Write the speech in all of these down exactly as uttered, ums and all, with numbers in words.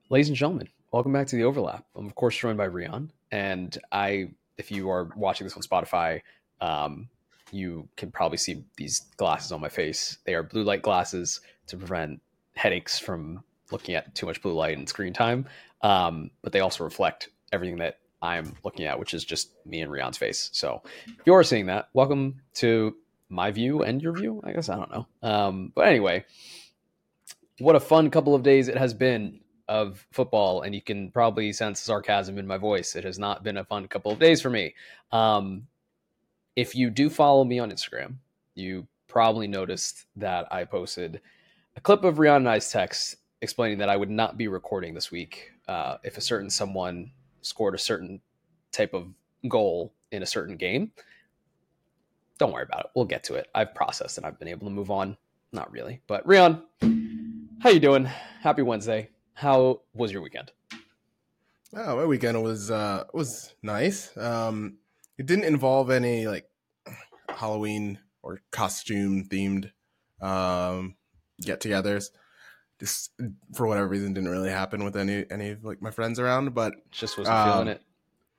Ladies and gentlemen, welcome back to the Overlap. I'm of course joined by Rion, and I, if you are watching this on Spotify, um, you can probably see these glasses on my face. They are blue light glasses to prevent headaches from looking at too much blue light and screen time, um, but they also reflect everything that I'm looking at, which is just me and Rion's face. So if you are seeing that, welcome to my view and your view. I guess I don't know, um, but anyway, what a fun couple of days it has been of football, and you can probably sense sarcasm in my voice. It has not been a fun couple of days for me. Um, if you do follow me on Instagram, you probably noticed that I posted a clip of Rihanna and I's text explaining that I would not be recording this week uh, if a certain someone scored a certain type of goal in a certain game. Don't worry about it. We'll get to it. I've processed and I've been able to move on. Not really, but Rion, how you doing? Happy Wednesday. How was your weekend? Oh, my weekend was uh was nice. Um, it didn't involve any like Halloween or costume themed um get-togethers. Just for whatever reason, didn't really happen with any any of like my friends around. But Just wasn't feeling um, it.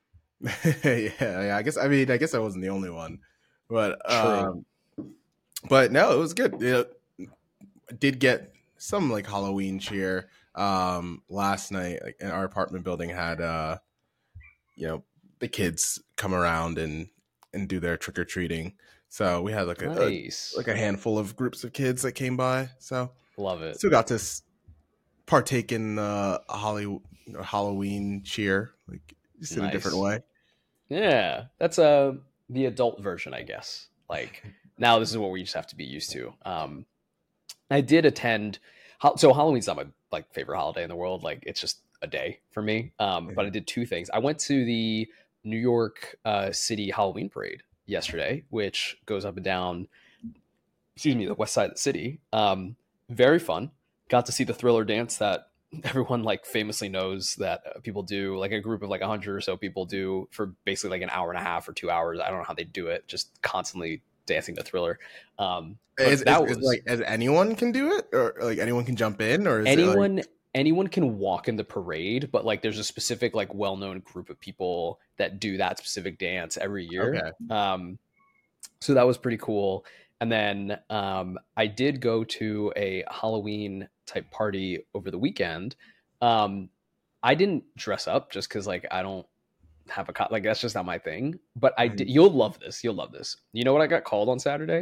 yeah, yeah. I guess I mean I guess I wasn't the only one, but True. um, but no, it was good. It, I did get some like Halloween cheer. Um, last night, like in our apartment building had uh you know, the kids come around and and do their trick or treating. So we had like a, a Nice. like a handful of groups of kids that came by. So Love it. still got to s- partake in uh, a Holly Halloween cheer, like just in a different Nice. way. Yeah. That's uh the adult version, I guess. Like now this is what we just have to be used to. Um I did attend ho- so Halloween's not my like favorite holiday in the world. Like it's just a day for me. Um but I did two things. I went to the New York uh City Halloween parade yesterday, which goes up and down excuse me, the west side of the city. Um, very fun. Got to see the Thriller dance that everyone like famously knows that uh, people do, like a group of like a hundred or so people do for basically like an hour and a half or two hours. I don't know how they do it, just constantly dancing to Thriller. Um, Is, but is, that is was like as anyone can do it, or like anyone can jump in, or is it like anyone anyone can walk in the parade, but like there's a specific like well-known group of people that do that specific dance every year. okay? Um, so that was pretty cool. And then um, I did go to a Halloween type party over the weekend. Um, I didn't dress up just because like I don't have a co- like that's just not my thing. But I did. Mhm. You'll love this. You'll love this. You know what I got called on Saturday?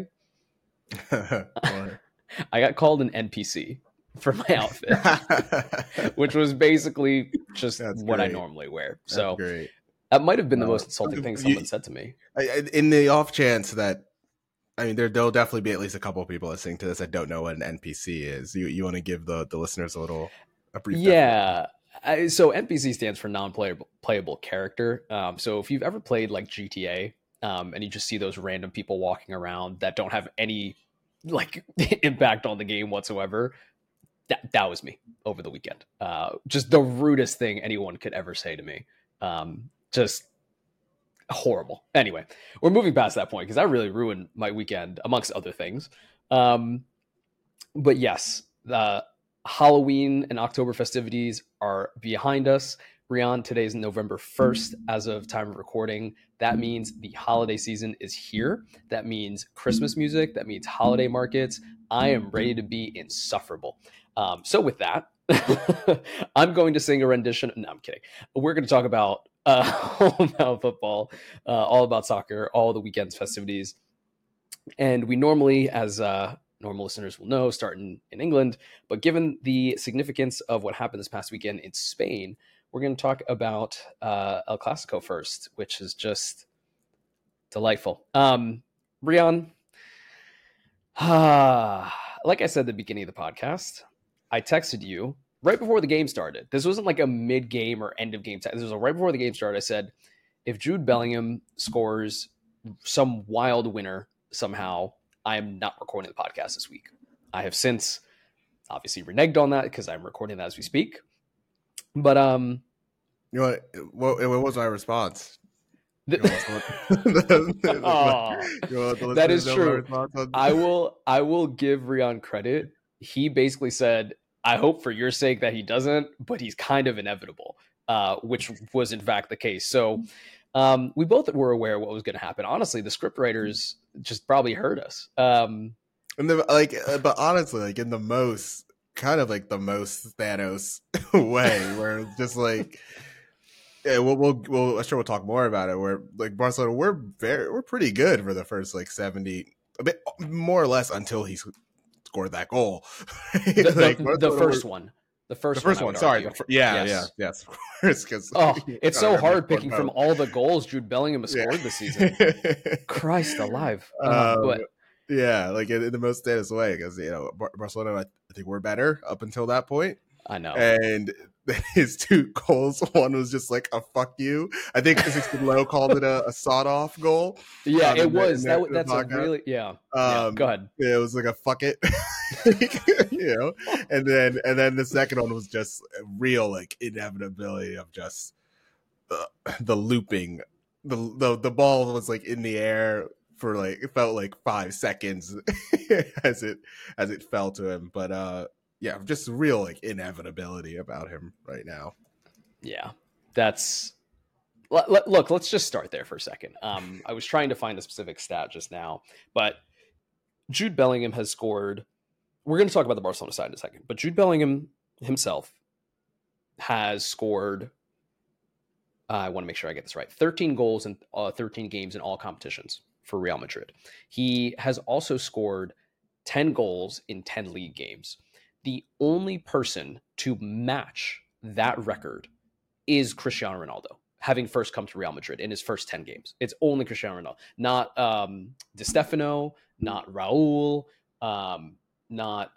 Or- I got called an N P C for my outfit, which was basically just That's what I great. normally wear. That's So great. that might have been the Uh, most insulting thing you, someone said to me. I- I- in the off chance that I mean, there, there'll definitely be at least a couple of people listening to this that don't know what an N P C is. You you want to give the, the listeners a little a brief definition? Yeah. I, so N P C stands for non-playable playable character. Um, so if you've ever played like G T A, um, and you just see those random people walking around that don't have any like impact on the game whatsoever, that that was me over the weekend. Uh, just the rudest thing anyone could ever say to me. Um, just horrible. Anyway, we're moving past that point because that really ruined my weekend, amongst other things. Um, but yes, the Halloween and October festivities are behind us. Rian, today is November first as of time of recording. That means the holiday season is here. That means Christmas music. That means holiday markets. I am ready to be insufferable. Um, so with that, I'm going to sing a rendition. No, I'm kidding. We're going to talk about uh, all about football, uh, all about soccer, all the weekend's festivities. And we normally, as uh, normal listeners will know, start in, in England. But given the significance of what happened this past weekend in Spain, we're going to talk about uh, El Clasico first, which is just delightful. Um, Rian, like I said at the beginning of the podcast, I texted you right before the game started. This wasn't like a mid-game or end-of-game text. This was right before the game started. I said, if Jude Bellingham scores some wild winner somehow, I am not recording the podcast this week. I have since obviously reneged on that because I'm recording that as we speak. But um, You know what? What, what was my response? the, You want to oh, you want the that listeners is know my true. response on- I will I will give Rion credit. He basically said, I hope for your sake that he doesn't, but he's kind of inevitable, uh, which was in fact the case. So um, we both were aware of what was going to happen. Honestly, the script writers just probably heard us. Um, And the, like, uh, but honestly, like in the most kind of like the most Thanos way, where it's just like, yeah, we'll, we'll, we'll, I'm sure we'll talk more about it. Where like Barcelona, we're very, we're pretty good for the first like seventy, a bit more or less until he scored that goal. the, like, the, the first one, the first, the first one. one sorry, the fir- yeah, yes. yeah, yes, of course. Because oh, it's so hard picking from all the goals Jude Bellingham has scored yeah. this season. Christ alive! Um, Uh, but yeah, like in, in the most status way, because you know Bar- Barcelona, I, I think we're better up until that point. I know. And his two goals, one was just like a fuck you. I think Sixty Low called it a, a sawed off goal. Yeah, um, it was. the, That, that's a really yeah. Um, yeah. Go ahead. It was like a fuck it, you know. And then and then the second one was just real like inevitability of just uh, the looping. The, the the ball was like in the air for like it felt like five seconds as it as it fell to him, but uh. Yeah, just real like inevitability about him right now. Yeah, that's let, let, look. Let's just start there for a second. Um, I was trying to find a specific stat just now, but Jude Bellingham has scored. We're going to talk about the Barcelona side in a second, but Jude Bellingham himself has scored. Uh, I want to make sure I get this right. thirteen goals in uh, thirteen games in all competitions for Real Madrid. He has also scored ten goals in ten league games. The only person to match that record is Cristiano Ronaldo, having first come to Real Madrid in his first ten games. It's only Cristiano Ronaldo, not um, Di Stefano, not Raul, um, not,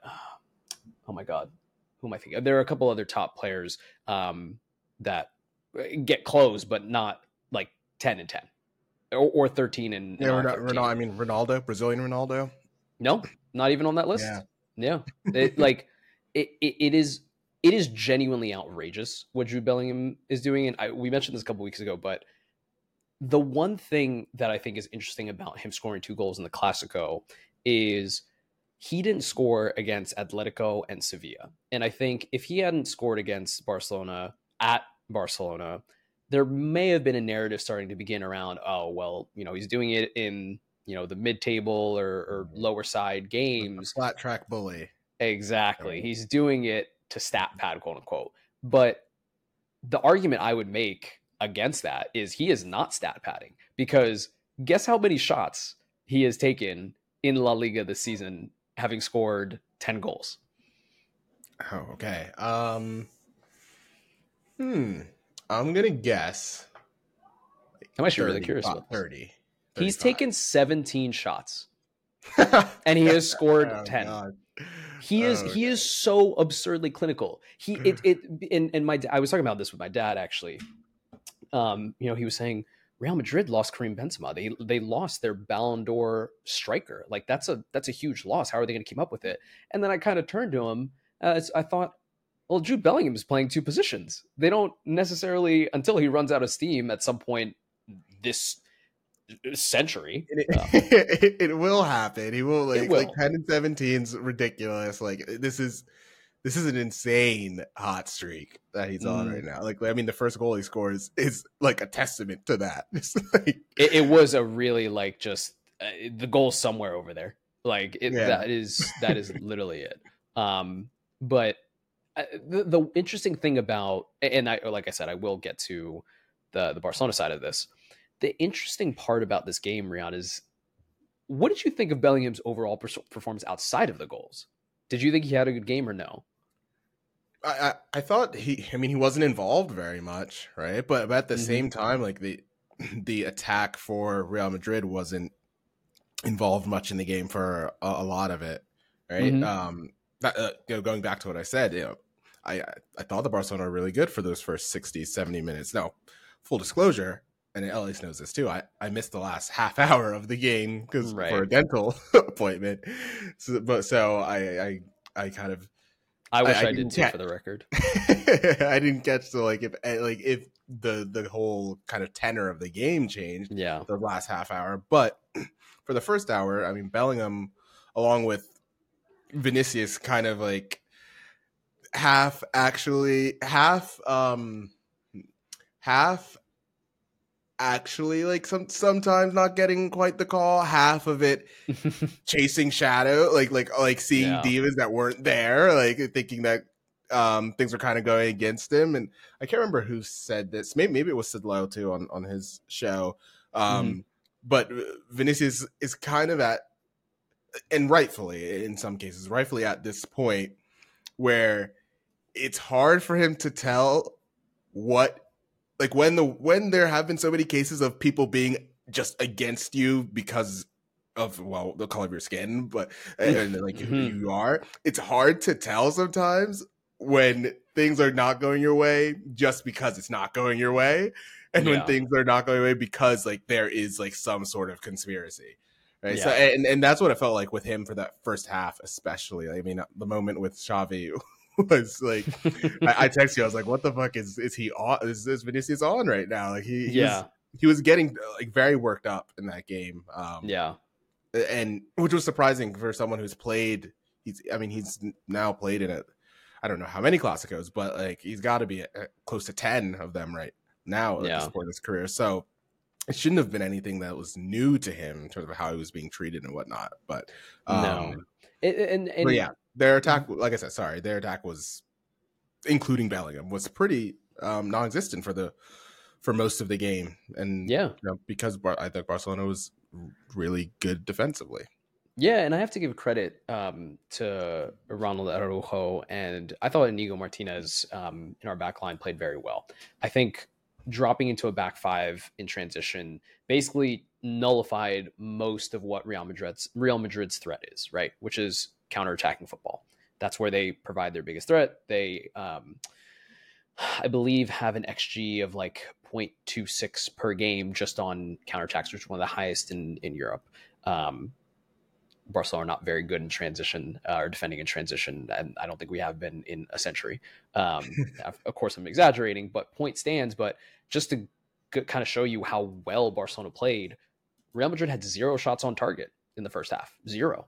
oh my God, who am I thinking? There are a couple other top players um, that get close, but not like ten and ten or, or thirteen and, yeah, and Ronaldo, Ronaldo, I mean, Ronaldo, Brazilian Ronaldo. No, not even on that list. Yeah. Yeah. It, like it, it, it is, it is genuinely outrageous what Jude Bellingham is doing. And I, we mentioned this a couple weeks ago, but the one thing that I think is interesting about him scoring two goals in the Clasico is he didn't score against Atletico and Sevilla. And I think if he hadn't scored against Barcelona at Barcelona, there may have been a narrative starting to begin around, oh, well, you know, he's doing it in, you know, the mid-table or, or lower side games. Flat track bully. Exactly. He's doing it to stat pad, quote unquote. But the argument I would make against that is he is not stat padding, because guess how many shots he has taken in La Liga this season, having scored ten goals. Oh, okay. Um, hmm. I'm going to guess. Like I'm actually really curious about thirty. thirty He's taken seventeen shots and he has scored oh, ten. God. He is, oh, he God. is so absurdly clinical. He, it, it, and, and my, I was talking about this with my dad, actually. Um, you know, he was saying Real Madrid lost Karim Benzema. They, they lost their Ballon d'Or striker. Like that's a, that's a huge loss. How are they going to keep up with it? And then I kind of turned to him as I thought, well, Jude Bellingham is playing two positions. They don't necessarily, until he runs out of steam at some point this century. It, uh, it, it will happen. He will like, will. like ten and seventeen's ridiculous. Like this is, this is an insane hot streak that he's on mm. right now. Like, I mean, the first goal he scores is like a testament to that. It's like, it, it was a really like just uh, the goal somewhere over there. Like it, yeah. that is, that is literally it. Um, but uh, the, the interesting thing about, and I, like I said, I will get to the, the Barcelona side of this. The interesting part about this game, Riyad, is what did you think of Bellingham's overall per- performance outside of the goals? Did you think he had a good game or no? I, I, I thought he, I mean, he wasn't involved very much, right? But, but at the mm-hmm. same time, like the the attack for Real Madrid wasn't involved much in the game for a, a lot of it, right? Mm-hmm. Um, that, uh, you know, going back to what I said, you know, I I thought the Barcelona were really good for those first sixty, seventy minutes. Now, full disclosure, and Ellis knows this too, I, I missed the last half hour of the game because right. for a dental appointment. So, but so I, I, I kind of, I wish I, I, I did too, get, for the record. I didn't catch the like if like if the the whole kind of tenor of the game changed. Yeah, the last half hour. But for the first hour, I mean, Bellingham, along with Vinicius, kind of like half actually half um half actually like some sometimes not getting quite the call, half of it chasing shadow, like like like seeing Yeah. demons that weren't there, like thinking that um things were kind of going against him. And I can't remember who said this, maybe maybe it was Sid Lowe too on on his show. hmm um but Vinicius is kind of at, and rightfully in some cases rightfully at this point where it's hard for him to tell what, like when the when there have been so many cases of people being just against you because of, well, the color of your skin, but and like who hmm you are, it's hard to tell sometimes when things are not going your way just because it's not going your way, and when Yeah. things are not going your way because like there is like some sort of conspiracy, right? So Yeah. and and that's what it felt like with him for that first half, especially. I mean, the moment with Xavi was like, I, I texted you, I was like, what the fuck is is he on? Is this Vinicius on right now? Like he, he was Yeah. he was getting like very worked up in that game. Um, Yeah. and which was surprising for someone who's played. He's, I mean, he's now played in it. I don't know how many Clásicos, but like he's got to be at, at close to ten of them right now at this Yeah. point in his career. So it shouldn't have been anything that was new to him in terms of how he was being treated and whatnot. But um, No. And, and, and but yeah, their attack, like I said, sorry, their attack was, including Bellingham, was pretty um, non-existent for the for most of the game, and yeah. you know, because Bar- I think Barcelona was really good defensively. Yeah, and I have to give credit um, to Ronald Araujo, and I thought Inigo Martinez um, in our back line played very well. I think dropping into a back five in transition basically nullified most of what Real Madrid's Real Madrid's threat is, right? Which is counterattacking football. That's where they provide their biggest threat. They, um, I believe, have an X G of like zero point two six per game just on counterattacks, which is one of the highest in in Europe. Um, Barcelona are not very good in transition uh, or defending in transition, and I don't think we have been in a century. Um, of course, I'm exaggerating, but point stands. But just to g- kind of show you how well Barcelona played, Real Madrid had zero shots on target in the first half, zero,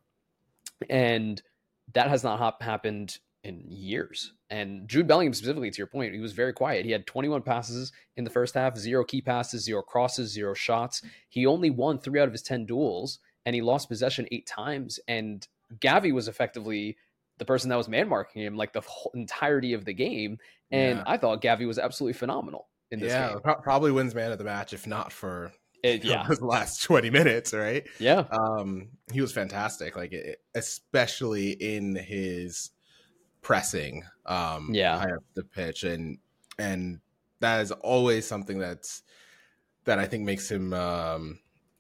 and that has not ha- happened in years. And Jude Bellingham, specifically, to your point, he was very quiet. He had twenty-one passes in the first half, zero key passes, zero crosses, zero shots. He only won three out of his ten duels, and he lost possession eight times. And Gavi was effectively the person that was man marking him like the whole entirety of the game. And Yeah, I thought Gavi was absolutely phenomenal in this yeah, game. pro- probably wins man of the match if not for It, you know, yeah, those last twenty minutes, right? yeah, Um, he was fantastic, like it, especially in his pressing um yeah, high up the pitch, and and that is always something that's that I think makes him um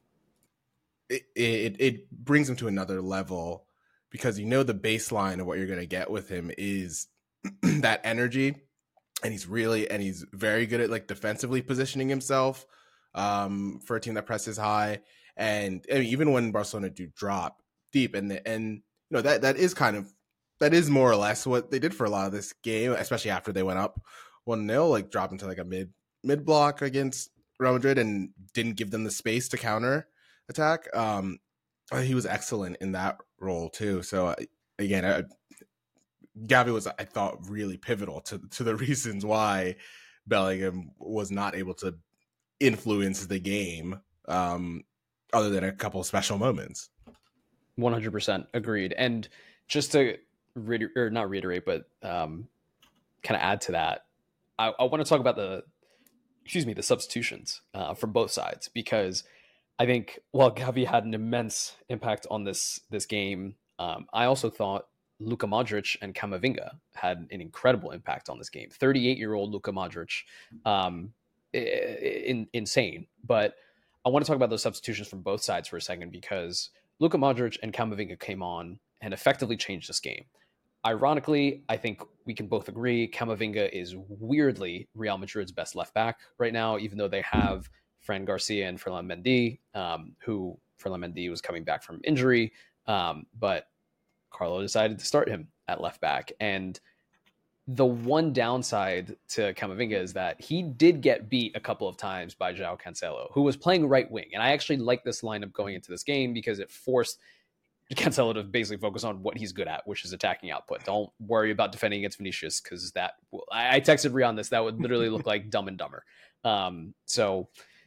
it it, it brings him to another level, because you know the baseline of what you're going to get with him is that energy, and he's really and he's very good at like defensively positioning himself um for a team that presses high. And I mean, even when Barcelona do drop deep, and the, and you know that that is kind of that is more or less what they did for a lot of this game, especially after they went up one nil, like drop into like a mid mid block against Real Madrid and didn't give them the space to counter attack. Um, he was excellent in that role too. So uh, again, I, Gavi was, I thought, really pivotal to to the reasons why Bellingham was not able to influence the game, um, other than a couple of special moments. one hundred percent agreed. And just to reiter- or not reiterate, but um, kind of add to that, I, I want to talk about the, excuse me, the substitutions uh, from both sides, because I think while Gavi had an immense impact on this this game, um, I also thought Luka Modric and Camavinga had an incredible impact on this game. thirty-eight-year-old Luka Modric, um, in, insane. But I want to talk about those substitutions from both sides for a second, because Luka Modric and Camavinga came on and effectively changed this game. Ironically, I think we can both agree Camavinga is weirdly Real Madrid's best left back right now, even though they have Fran Garcia and Ferland Mendy, um, who Ferland Mendy was coming back from injury, um, but Carlo decided to start him at left back. And the one downside to Camavinga is that he did get beat a couple of times by João Cancelo, who was playing right wing. And I actually like this lineup going into this game because it forced Cancelo to basically focus on what he's good at, which is attacking output. Don't worry about defending against Vinicius, because that will, I, I texted Rhea on this. That would literally look like Dumb and Dumber. Um, so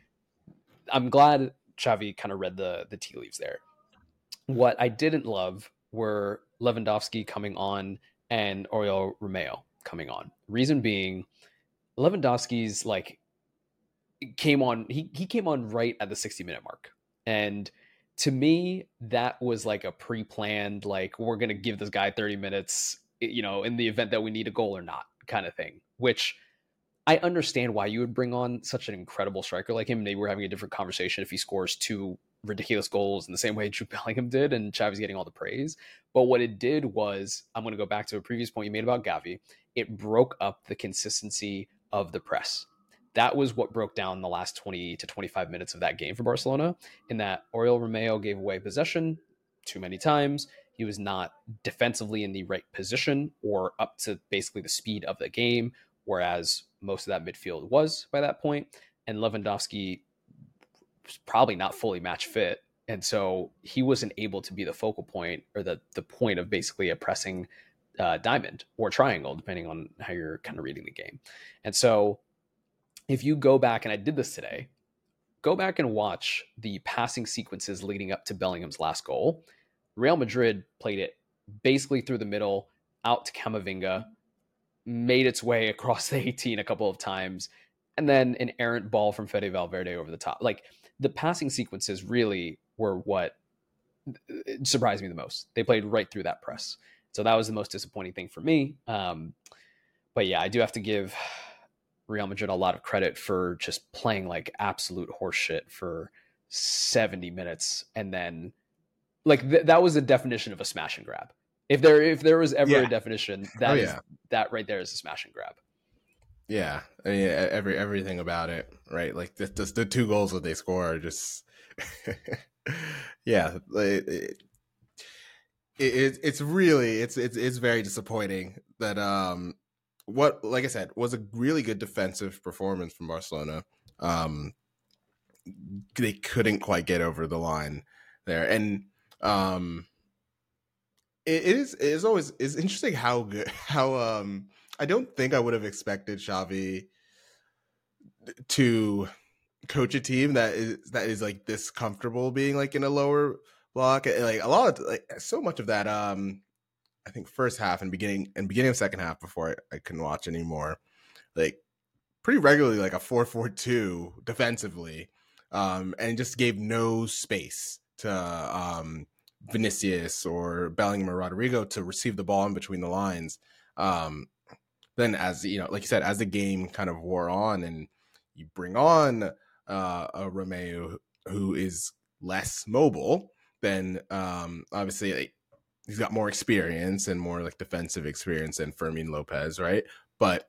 I'm glad Xavi kind of read the the tea leaves there. What I didn't love were Lewandowski coming on and Oriol Romeo coming on. Reason being, Lewandowski's like came on. He he came on right at the sixty minute mark, and to me, that was like a pre-planned, like, we're going to give this guy thirty minutes, you know, in the event that we need a goal or not kind of thing, which I understand why you would bring on such an incredible striker like him. Maybe we're having a different conversation if he scores two ridiculous goals in the same way Jude Bellingham did and Xavi's getting all the praise. But what it did was, I'm going to go back to a previous point you made about Gavi. It broke up the consistency of the press. That was what broke down the last twenty to twenty-five minutes of that game for Barcelona, in that Oriol Romeo gave away possession too many times. He was not defensively in the right position or up to basically the speed of the game, whereas most of that midfield was by that point. And Lewandowski was probably not fully match fit. And so he wasn't able to be the focal point, or the, the point of basically a pressing uh, diamond or triangle, depending on how you're kind of reading the game. And so if you go back, and I did this today, go back and watch the passing sequences leading up to Bellingham's last goal. Real Madrid played it basically through the middle, out to Camavinga, made its way across the eighteen a couple of times, and then an errant ball from Fede Valverde over the top. Like, the passing sequences really were what surprised me the most. They played right through that press. So that was the most disappointing thing for me. Um, but yeah, I do have to give Real Madrid a lot of credit for just playing like absolute horseshit for seventy minutes. And then like th- that was a definition of a smash and grab. If there, if there was ever Yeah. a definition, that Oh, is yeah. that right there is a smash and grab. Yeah, I mean, every everything about it, right? Like the the, the two goals that they score are just, yeah, it, it, it, it's really it's it's it's very disappointing that um what, like I said, was a really good defensive performance from Barcelona. Um, they couldn't quite get over the line there, and um, it is it is always it's interesting how good how um. I don't think I would have expected Xavi to coach a team that is that is like this comfortable being like in a lower block. Like a lot of like so much of that. Um, I think first half and beginning and beginning of second half before I, I couldn't watch anymore. Like pretty regularly, like a four four two defensively, um, and just gave no space to um Vinicius or Bellingham or Rodrigo to receive the ball in between the lines. Um, Then, as you know, like you said, as the game kind of wore on, and you bring on uh, a Romeo who is less mobile, then um, obviously like, he's got more experience and more like defensive experience than Fermin Lopez, right? But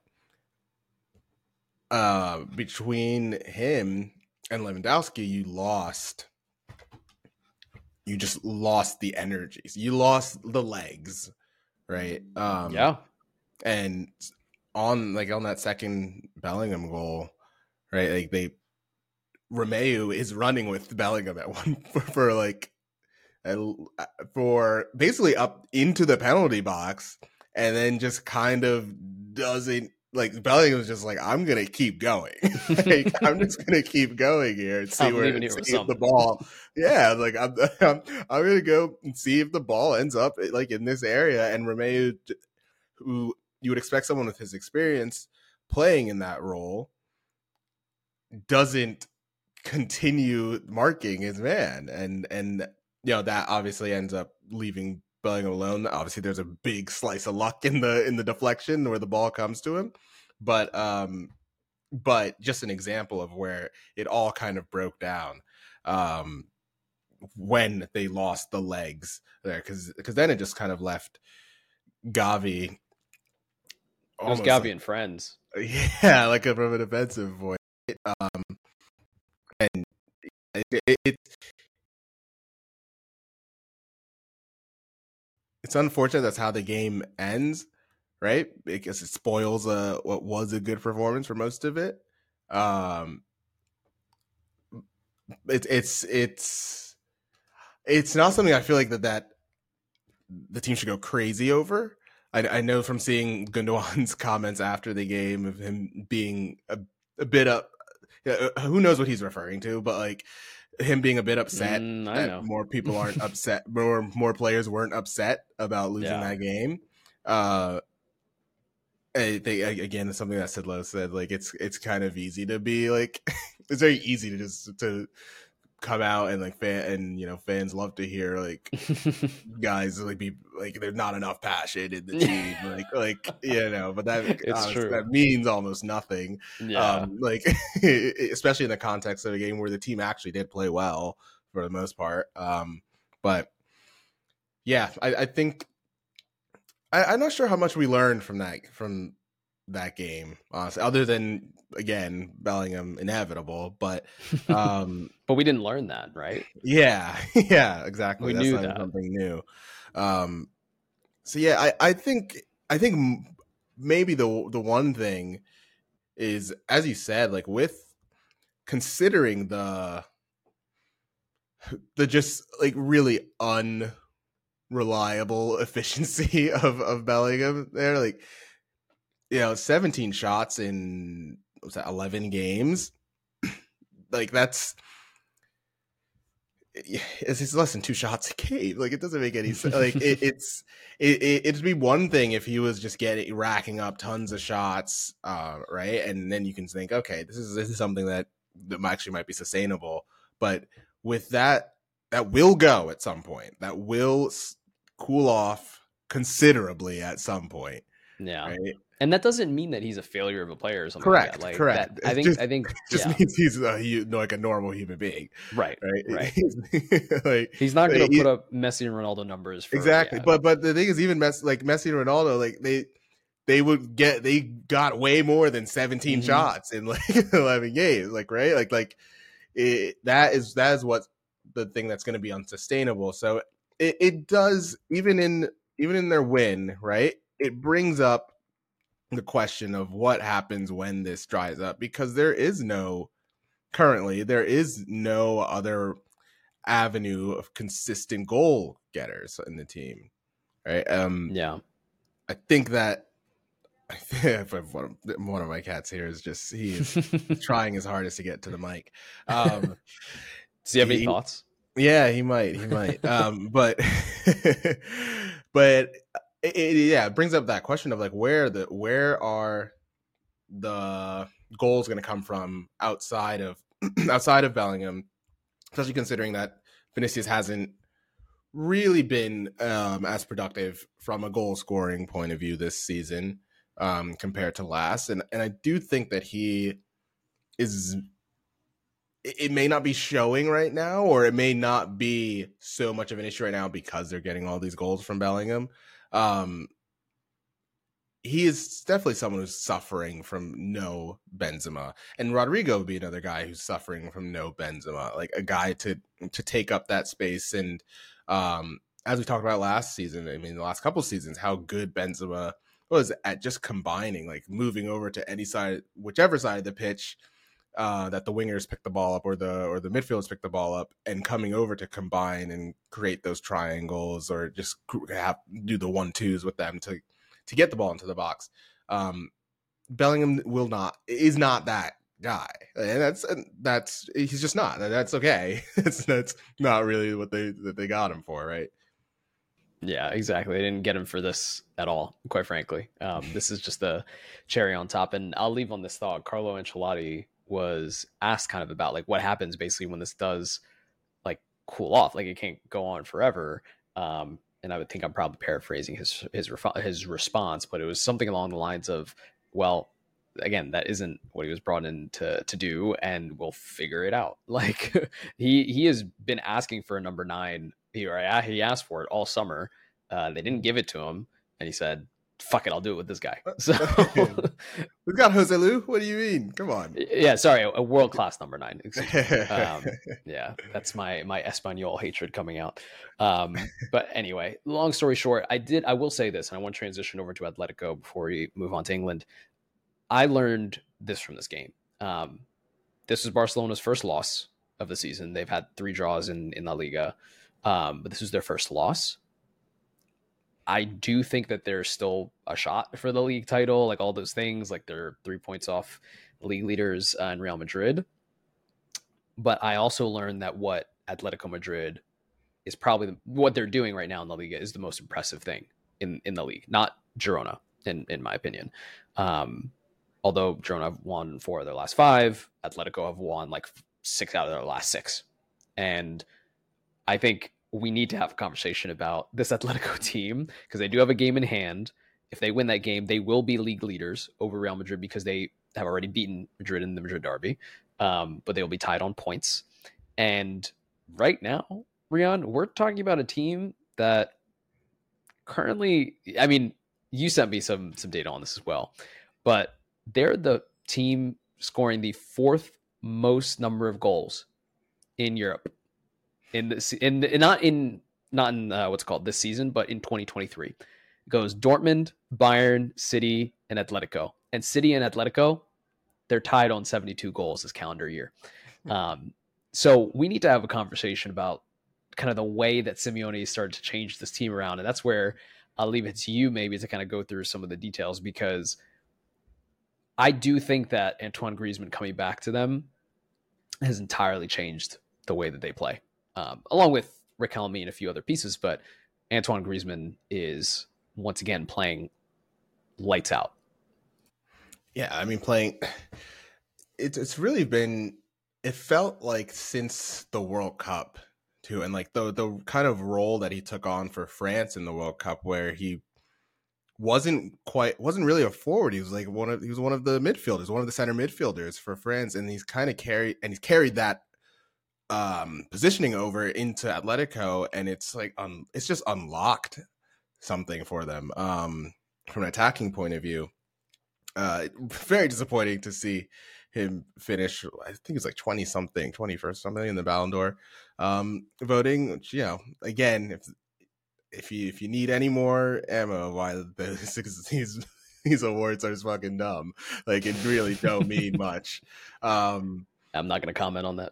uh, between him and Lewandowski, you lost. You just lost the energies. You lost the legs, right? Um, Yeah. And on like on that second Bellingham goal, right? Like they Romeo is running with Bellingham at one for, for like for basically up into the penalty box, and then just kind of doesn't like Bellingham was just like, I'm gonna keep going. Like, I'm just gonna keep going here and see I'm where leaving here see with if the something. ball. Yeah, like I'm, I'm I'm gonna go and see if the ball ends up like in this area, and Romeo, who you would expect someone with his experience playing in that role, doesn't continue marking his man, and and you know that obviously ends up leaving Bellingham alone. Obviously, there's a big slice of luck in the in the deflection where the ball comes to him, but um, but just an example of where it all kind of broke down um when they lost the legs there, because because then it just kind of left Gavi. It was Gavi like, and friends. Yeah, like a, from a defensive voice. Um, and it, it, it, it's unfortunate that's how the game ends, right? Because it spoils uh, what was a good performance for most of it. Um, it, it's it's it's not something I feel like that that the team should go crazy over. I, I know from seeing Gundogan's comments after the game of him being a, a bit up. Uh, who knows what he's referring to, but like him being a bit upset Mm, I that know. more people aren't upset, more more players weren't upset about losing Yeah. that game. Uh, I think again, it's something that Sidlow said. Like it's it's kind of easy to be like, it's very easy to just to come out and like fan and you know fans love to hear like guys like be like there's not enough passion in the team like like you know but that It's honestly, true. that means almost nothing Yeah. um like especially in the context of a game where the team actually did play well for the most part um but yeah I, I think I, I'm not sure how much we learned from that from that game honestly other than again Bellingham inevitable but um But we didn't learn that, right? yeah yeah exactly We that's knew not that. something new um so yeah I I think I think m- maybe the the one thing is as you said like with considering the the just like really unreliable efficiency of of Bellingham there like you know seventeen shots in what's that eleven games like that's it's, it's less than two shots a game. Like it doesn't make any sense. Like it, it's it, it, it'd be one thing if he was just getting racking up tons of shots, uh, right? And then you can think, okay, this is this is something that that actually might be sustainable. But with that, that will go at some point. That will cool off considerably at some point. Yeah. Right. And that doesn't mean that he's a failure of a player or something Correct. like that. Like correct. that. I It think. just, I think. just Yeah. means he's a, he, like a normal human being. Right. Right. Right. like He's not going to he, put up Messi and Ronaldo numbers. For, exactly. Yeah. But but the thing is, even Messi, like Messi and Ronaldo, like they they would get they got way more than seventeen Mhm. shots in like eleven games. Like right. Like like it, that is that is what the thing that's going to be unsustainable. So it, it does even in even in their win, right? It brings up the question of what happens when this dries up because there is no currently there is no other avenue of consistent goal getters in the team, right? Um, Yeah. I think that I think one of, one of my cats here is just he is trying his hardest to get to the mic. Um, Does he have any he, thoughts? Yeah, he might. He might. um, but but it, it, yeah, it brings up that question of like where the where are the goals going to come from outside of outside of Bellingham, especially considering that Vinicius hasn't really been um, as productive from a goal scoring point of view this season um, compared to last, and and I do think that he is. It may not be showing right now, or it may not be so much of an issue right now because they're getting all these goals from Bellingham. Um, he is definitely someone who's suffering from no Benzema, and Rodrigo would be another guy who's suffering from no Benzema, like a guy to to take up that space. And um, as we talked about last season, I mean, the last couple seasons, how good Benzema was at just combining, like moving over to any side, whichever side of the pitch uh, that the wingers pick the ball up or the or the midfielders pick the ball up, and coming over to combine and create those triangles or just have do the one twos with them to to get the ball into the box. Um, Bellingham will not is not that guy, and that's that's he's just not. That's okay. That's that's not really what they that they got him for, right? Yeah, exactly. They didn't get him for this at all, quite frankly. Um, this is just the cherry on top. And I'll leave on this thought. Carlo Ancelotti was asked kind of about like what happens basically when this does like cool off, like it can't go on forever. Um, and I would think I'm probably paraphrasing his his his response, but it was something along the lines of, well, again, that isn't what he was brought in to to do, and we'll figure it out. Like he he has been asking for a number nine. He or he asked for it all summer. Uh, they didn't give it to him, and he said, "Fuck it, I'll do it with this guy." So we've got Jose Lu. What do you mean? Come on. Yeah, sorry, a world class number nine. Excuse me. Um, yeah, that's my my Espanol hatred coming out. Um, but anyway, long story short, I did. I will say this, and I want to transition over to Atletico before we move on to England. I learned this from this game. Um, this is Barcelona's first loss of the season. They've had three draws in, in La Liga, um, but this is their first loss. I do think that there's still a shot for the league title, like all those things, like they're three points off league leaders uh, in Real Madrid. But I also learned that what Atletico Madrid is probably the, what they're doing right now in the Liga is the most impressive thing in, in the league, not Girona, in, in my opinion. Um, although Girona have won four of their last five, Atletico have won like six out of their last six. And I think we need to have a conversation about this Atletico team because they do have a game in hand. If they win that game, they will be league leaders over Real Madrid because they have already beaten Madrid in the Madrid derby. Um, but they will be tied on points. And right now, Rian, we're talking about a team that currently, I mean, you sent me some some data on this as well, but they're the team scoring the fourth most number of goals in Europe in this in, in not in not in uh, what's called this season, but in twenty twenty-three. It goes Dortmund, Bayern, City, and Atletico. And City and Atletico, they're tied on seventy-two goals this calendar year. Um, so we need to have a conversation about kind of the way that Simeone started to change this team around. And that's where I'll leave it to you maybe to kind of go through some of the details, because I do think that Antoine Griezmann coming back to them has entirely changed the way that they play, um, along with Riquelme and a few other pieces. But Antoine Griezmann is once again playing lights out. Yeah, I mean, playing. It's it's really been. It felt like since the World Cup too, and like the the kind of role that he took on for France in the World Cup, where he wasn't quite wasn't really a forward. He was like one of he was one of the midfielders, one of the center midfielders for France, and he's kind of carried and he's carried that um positioning over into Atletico, and it's like um it's just unlocked something for them um from an attacking point of view. Uh, very disappointing to see him finish. I think it's like twenty something, twenty-first something in the Ballon d'Or um, voting. Which, you know, again, if if you if you need any more ammo, why the, these these awards are just fucking dumb. Like, it really don't mean much. Um, I'm not going to comment on that.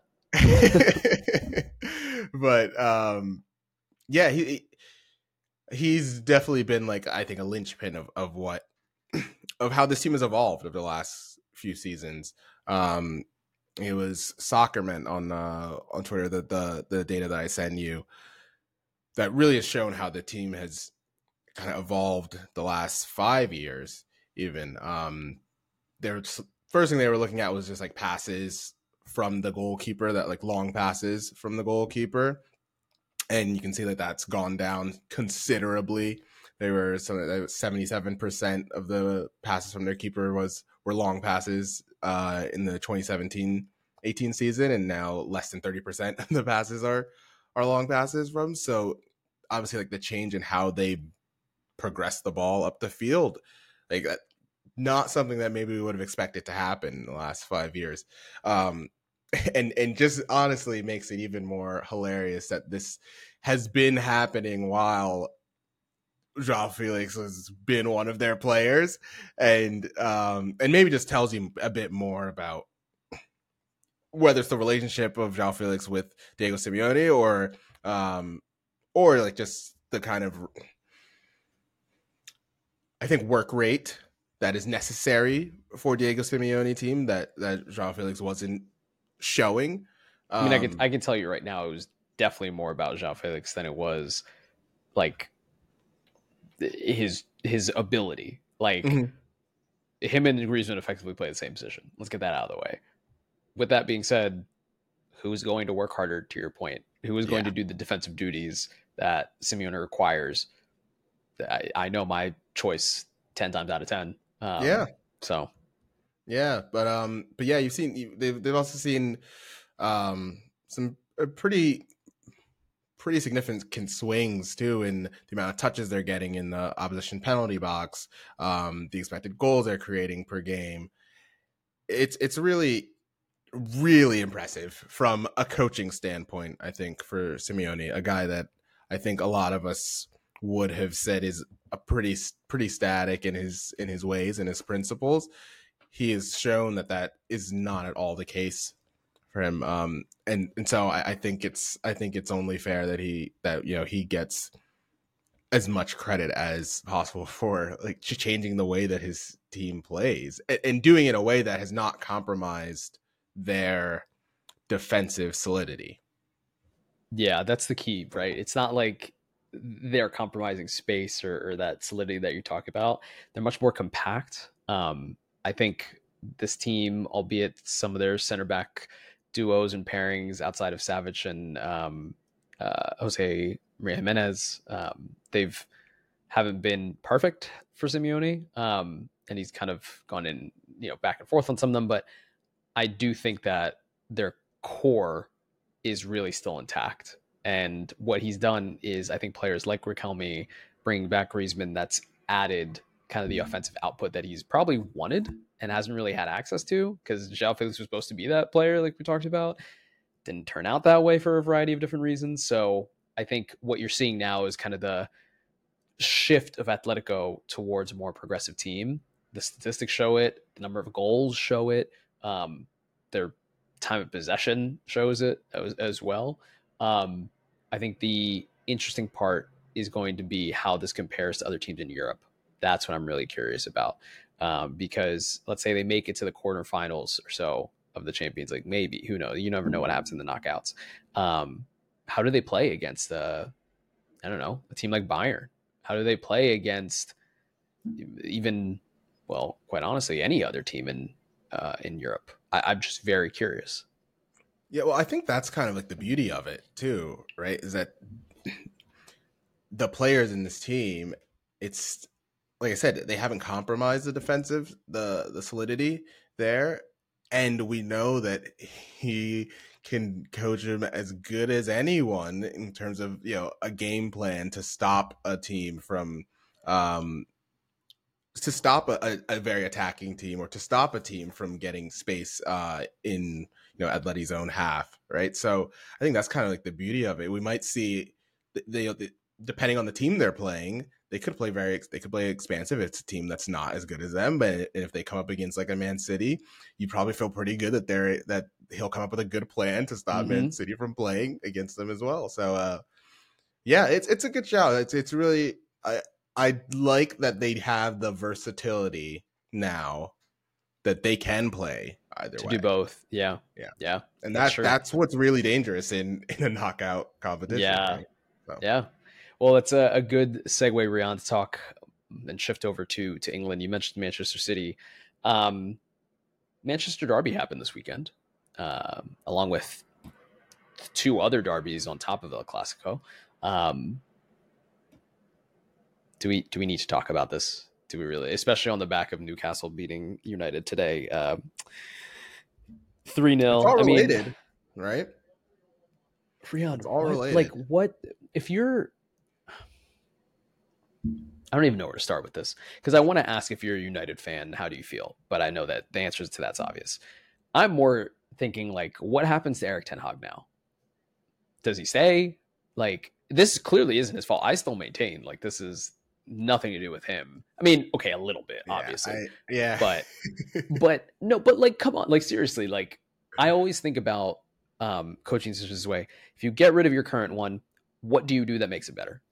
But um, yeah, he he's definitely been like, I think, a linchpin of of what. of how this team has evolved over the last few seasons. Um, it was Soccerman on uh, on Twitter, the, the the data that I send you, that really has shown how the team has kind of evolved the last five years. Even um, their first thing they were looking at was just like passes from the goalkeeper, that like long passes from the goalkeeper, and you can see that that's gone down considerably. They were seventy-seven percent of the passes from their keeper was were long passes uh, in the twenty seventeen eighteen season, and now less than thirty percent of the passes are are long passes from. So obviously, like the change in how they progress the ball up the field, like not something that maybe we would have expected to happen in the last five years. Um, and and just honestly makes it even more hilarious that this has been happening while João Felix has been one of their players, and um, and maybe just tells you a bit more about whether it's the relationship of João Felix with Diego Simeone, or um, or like just the kind of, I think, work rate that is necessary for Diego Simeone team that that João Felix wasn't showing. Um, I mean, I can I can tell you right now, it was definitely more about João Felix than it was like his his ability. Like mm-hmm. him and Griezmann effectively play the same position. Let's get that out of the way. With that being said, who's going to work harder, to your point? Who is going yeah. to do the defensive duties that Simeone requires? I, I know my choice ten times out of ten. Um, yeah. So. Yeah, but um, but yeah, you've seen they've they've also seen um some pretty. pretty significant swings too in the amount of touches they're getting in the opposition penalty box, um, the expected goals they're creating per game. It's it's really, really impressive from a coaching standpoint, I think, for Simeone, a guy that I think a lot of us would have said is a pretty pretty static in his in his ways and his principles. He has shown that that is not at all the case for him, um, and and so I, I think it's I think it's only fair that he that you know he gets as much credit as possible for like changing the way that his team plays and, and doing it in a way that has not compromised their defensive solidity. Yeah, that's the key, right? It's not like they're compromising space or, or that solidity that you talk about. They're much more compact. Um, I think this team, albeit some of their center back duos and pairings outside of Savage and um, uh, Jose Maria Jimenez, um, they've haven't been perfect for Simeone, um, and he's kind of gone in, you know, back and forth on some of them. But I do think that their core is really still intact. And what he's done is, I think players like Riquelme, bringing back Griezmann, that's added kind of the offensive output that he's probably wanted and hasn't really had access to, because João Felix was supposed to be that player, like we talked about. Didn't turn out that way for a variety of different reasons. So I think what you're seeing now is kind of the shift of Atletico towards a more progressive team. The statistics show it. The number of goals show it. Um, their time of possession shows it as, as well. Um, I think the interesting part is going to be how this compares to other teams in Europe. That's what I'm really curious about. Um, because let's say they make it to the quarterfinals or so of the Champions League, maybe, who knows? You never know what happens in the knockouts. Um, how do they play against, uh, I don't know, a team like Bayern? How do they play against even, well, quite honestly, any other team in uh, in Europe? I, I'm just very curious. Yeah, well, I think that's kind of like the beauty of it too, right? Is that the players in this team, it's like I said, they haven't compromised the defensive, the the solidity there, and we know that he can coach him as good as anyone in terms of, you know, a game plan to stop a team from um to stop a, a very attacking team, or to stop a team from getting space uh in, you know, Atleti's own half, right? So I think that's kind of like the beauty of it. We might see they, they depending on the team they're playing, they could play very they could play expansive if it's a team that's not as good as them. But if they come up against like a Man City, you probably feel pretty good that they're that he'll come up with a good plan to stop mm-hmm. Man City from playing against them as well. So uh yeah, it's it's a good shout. It's it's really I I like that they have the versatility now that they can play either to way. do both. Yeah. Yeah. Yeah. And that's, that's, that's what's really dangerous in, in a knockout competition. Yeah. Right? So. Yeah. Well, it's a, a good segue, Rian, to talk and shift over to, to England. You mentioned Manchester City. Um, Manchester Derby happened this weekend, um, along with two other derbies on top of El Clasico. Um, do we do we need to talk about this? Do we really, especially on the back of Newcastle beating United today, uh, three nil? It's all related, I mean, right? Rian, it's all what, related. Like, what if you're? I don't even know where to start with this, because I want to ask, if you're a United fan, how do you feel? But I know that the answer to that's obvious. I'm more thinking, like, what happens to Erik ten Hag now? Does he stay? Like, this clearly isn't his fault. I still maintain, like, this is nothing to do with him. I mean, okay, a little bit, obviously. Yeah, I, yeah. But, but no, but like, come on, like, seriously, like, I always think about um, coaching decisions this way. If you get rid of your current one, what do you do that makes it better?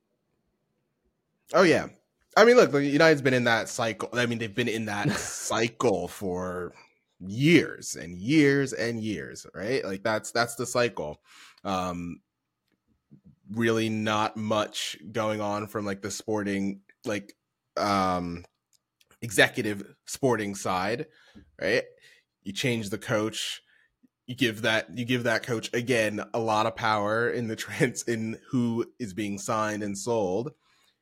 Oh, yeah. I mean, look, United's been in that cycle. I mean, they've been in that cycle for years and years and years, right? Like, that's that's the cycle. Um, really not much going on from like the sporting, like um, executive sporting side, right? You change the coach. You give that you give that coach again a lot of power in the trans in who is being signed and sold.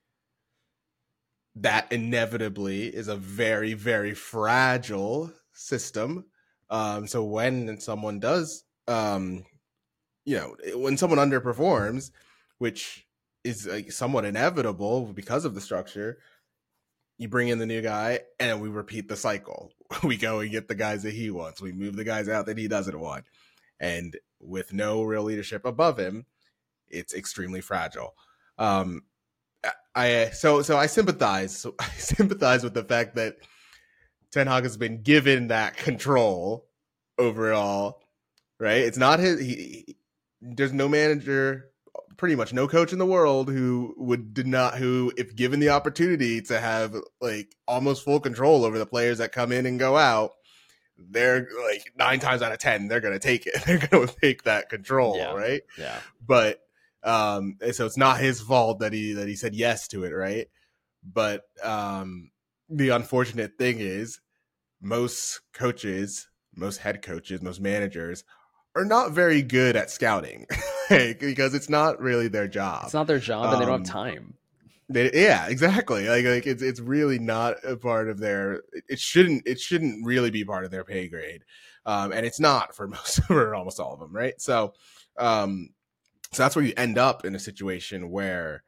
That inevitably is a very, very fragile system. Um, so when someone does, um, you know, when someone underperforms, which is like somewhat inevitable because of the structure, you bring in the new guy and we repeat the cycle. We go and get the guys that he wants. We move the guys out that he doesn't want. And with no real leadership above him, it's extremely fragile. Um, I so so I sympathize. So I sympathize with the fact that Ten Hag has been given that control overall, right? It's not his. He, he, there's no manager pretty much no coach in the world who would did not who, if given the opportunity to have like almost full control over the players that come in and go out, they're like nine times out of ten they're gonna take it. They're gonna take that control, Yeah. right? Yeah. But um, so it's not his fault that he that he said yes to it, right? But um, the unfortunate thing is, most coaches, most head coaches, most managers are not very good at scouting like, because it's not really their job. It's not their job, and um, they don't have time. They, yeah, exactly. Like, like it's it's really not a part of their. It shouldn't. It shouldn't really be part of their pay grade, um, and it's not for most for almost all of them, right? So, um, so that's where you end up in a situation where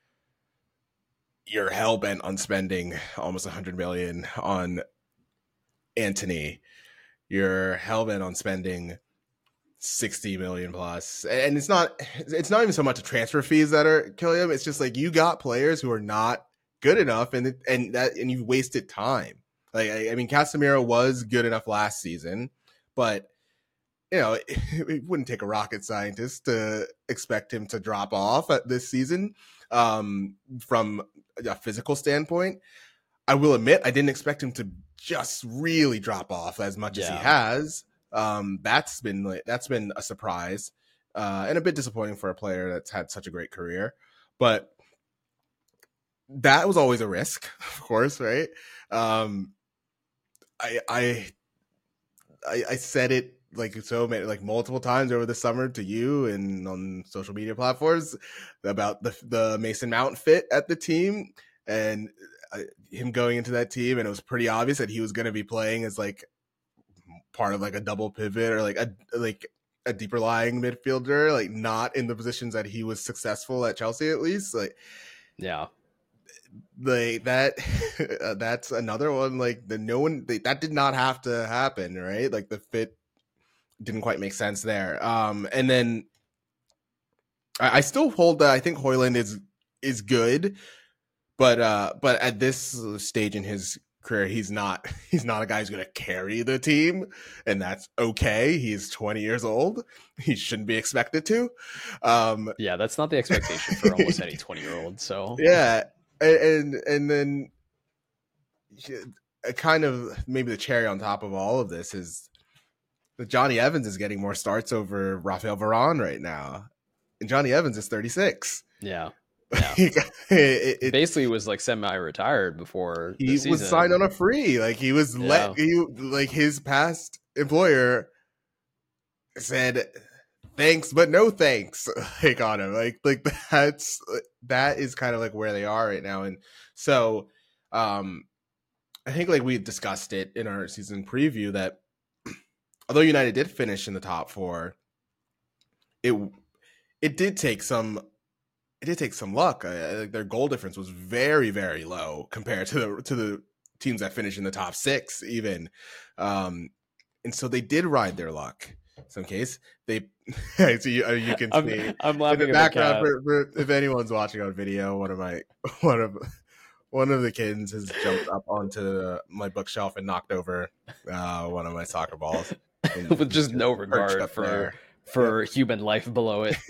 you're hell bent on spending almost a hundred million on Antony. You're hell bent on spending sixty million plus, and it's not it's not even so much the transfer fees that are killing him. It's just like you got players who are not good enough, and and that and you wasted time. Like I, I mean, Casemiro was good enough last season, but you know it, it wouldn't take a rocket scientist to expect him to drop off at this season um, from a physical standpoint. I will admit I didn't expect him to just really drop off as much yeah. as he has. Um, that's been like, that's been a surprise uh, and a bit disappointing for a player that's had such a great career. But that was always a risk, of course, right? Um, I, I I I said it like so many like multiple times over the summer to you and on social media platforms about the the Mason Mount fit at the team and uh, him going into that team, and it was pretty obvious that he was going to be playing as like part of like a double pivot or like a like a deeper lying midfielder, like not in the positions that he was successful at Chelsea, at least. Like, yeah, like that. uh, that's another one. Like the no one they, that did not have to happen, right? Like the fit didn't quite make sense there. Um, and then I, I still hold that I think Højlund is is good, but uh, but at this stage in his career, he's not he's not a guy who's going to carry the team, and that's okay. He's twenty years old. He shouldn't be expected to. Um, yeah, that's not the expectation for almost any twenty year old. So yeah, and and, and then a kind of maybe the cherry on top of all of this is that Johnny Evans is getting more starts over Rafael Varane right now, and Johnny Evans is thirty-six. Yeah. Yeah. it, it basically was like semi-retired before he the was signed on a free. Like he was yeah. let he like his past employer said thanks but no thanks like on him. Like like that's that is kind of like where they are right now. And so um I think like we discussed it in our season preview that although United did finish in the top four, it it did take some It did take some luck. Uh, their goal difference was very, very low compared to the to the teams that finished in the top six, even. Um, and so they did ride their luck. In some case, they. so you, you can I'm, see I'm laughing in the background. For, for, if anyone's watching on video, one of my one of one of the kids has jumped up onto my bookshelf and knocked over uh, one of my soccer balls with just no regard for. There. for yep. human life below it.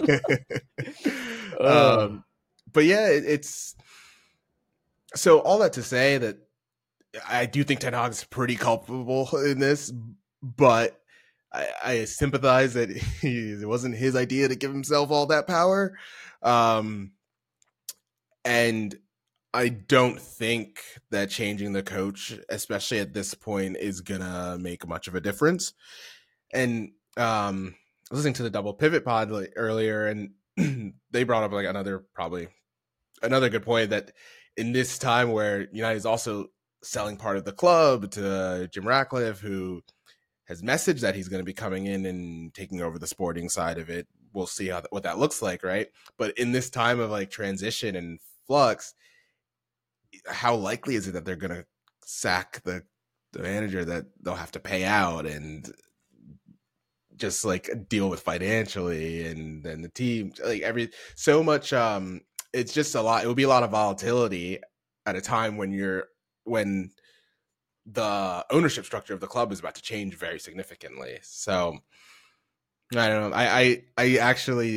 um, but yeah, it, it's so all that to say that I do think Ten Hag is pretty culpable in this, but I, I sympathize that he, it wasn't his idea to give himself all that power. Um, and I don't think that changing the coach, especially at this point, is gonna make much of a difference. And um, listening to the Double Pivot pod like, earlier, and they brought up like another probably another good point that in this time where United is also selling part of the club to Jim Ratcliffe, who has messaged that he's going to be coming in and taking over the sporting side of it. We'll see how what that looks like, right? But in this time of like transition and flux, how likely is it that they're going to sack the the manager that they'll have to pay out and just like deal with financially, and then the team, like every so much um it's just a lot. It would be a lot of volatility at a time when you're when the ownership structure of the club is about to change very significantly. So I don't know. I I, I actually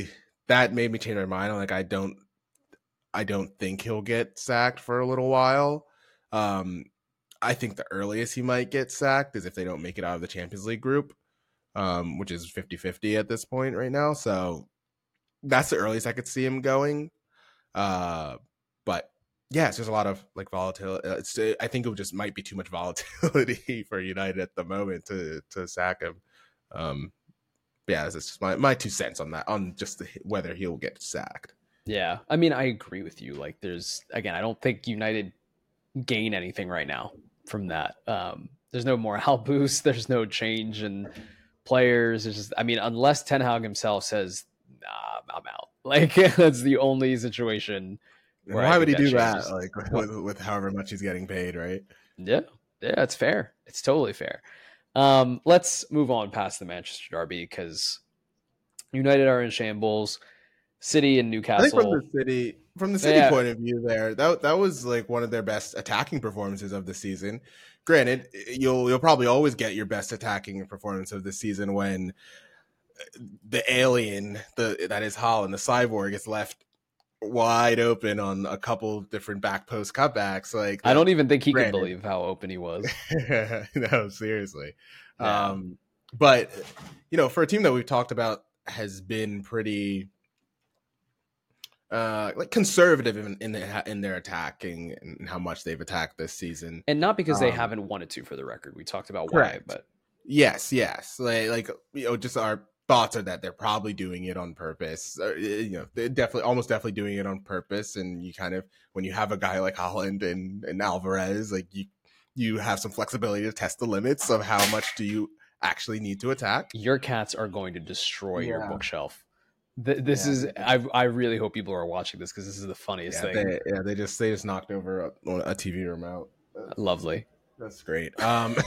that made me change my mind. I'm like, I don't, I don't think he'll get sacked for a little while. Um, I think the earliest he might get sacked is if they don't make it out of the Champions League group, um, which is fifty-fifty at this point right now. So that's the earliest I could see him going. Uh, but yeah, it's just a lot of like volatility. It's, I think it just might be too much volatility for United at the moment to to sack him. Um, yeah, that's just my, my two cents on that, on just the, whether he'll get sacked. Yeah, I mean, I agree with you. Like, there's again, I don't think United gain anything right now from that. Um, there's no morale boost. There's no change in players. It's just, I mean, unless Ten Hag himself says, "Nah, I'm out." Like, that's the only situation. And why would he do that? Like with, with however much he's getting paid, right? Yeah, yeah, it's fair. It's totally fair. Um, let's move on past the Manchester derby because United are in shambles. City and Newcastle. I think from the city, from the city yeah. point of view, there that that was like one of their best attacking performances of the season. Granted, you'll you'll probably always get your best attacking performance of the season when the alien, the that is Haaland, the cyborg, is left wide open on a couple different back post cutbacks. Like I don't even think he granted. could believe how open he was. No, seriously. Yeah. Um, but you know, for a team that we've talked about has been pretty. Uh, like conservative in in, the, in their attacking and how much they've attacked this season, and not because they um, haven't wanted to. For the record, we talked about correct. why, but yes, yes, like, like you know, just our thoughts are that they're probably doing it on purpose. Uh, you know, they're definitely, almost definitely doing it on purpose. And you kind of, when you have a guy like Haaland and, and Alvarez, like you, you have some flexibility to test the limits of how much do you actually need to attack. Your cats are going to destroy yeah. your bookshelf. This yeah. is I I really hope people are watching this because this is the funniest yeah, thing. They, yeah, they just they just knocked over a, a T V remote. That's, Lovely. That's great. Um,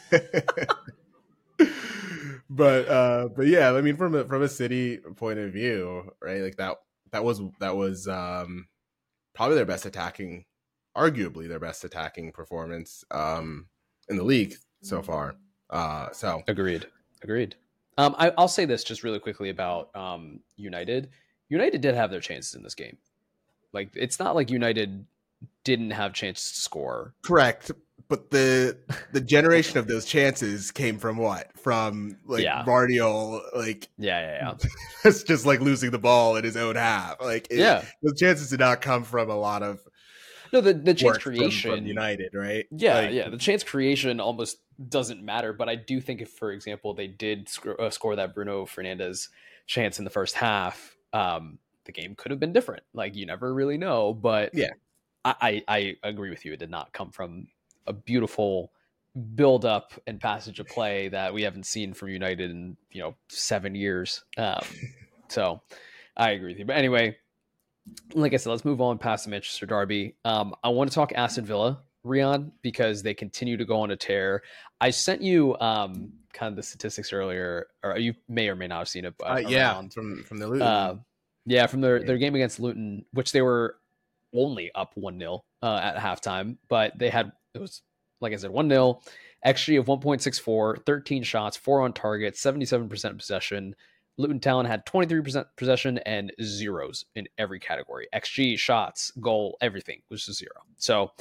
but uh, but yeah, I mean, from a, from a City point of view, right? Like that that was that was um, probably their best attacking, arguably their best attacking performance um, in the league so far. Uh, so agreed, agreed. Um, I, I'll say this just really quickly about um, United. United did have their chances in this game. Like, it's not like United didn't have chances to score. Correct. But the the generation of those chances came from what? From like yeah. Vardiol, like yeah, yeah, yeah. It's just like losing the ball in his own half. Like it, yeah, the chances did not come from a lot of no the the chance creation from, from United, right? Yeah, like, yeah. The chance creation almost doesn't matter. But I do think if, for example, they did sc- uh, score that Bruno Fernandes chance in the first half, um, the game could have been different. Like you never really know. But yeah, I I, I agree with you. It did not come from a beautiful build up and passage of play that we haven't seen from United in, you know, seven years. Um, so I agree with you. But anyway, like I said, let's move on past the Manchester derby. Um, I want to talk Aston Villa, Rian, because they continue to go on a tear. I sent you um, kind of the statistics earlier, or you may or may not have seen it. Uh, yeah, from from the Luton. Uh, yeah, from their, their game against Luton, which they were only up one nil uh, at halftime, but they had, it was, like I said, one nil, X G of one point six four, thirteen shots, four on target, seventy-seven percent possession. Luton Town had twenty-three percent possession and zeros in every category. X G, shots, goal, everything was a zero. So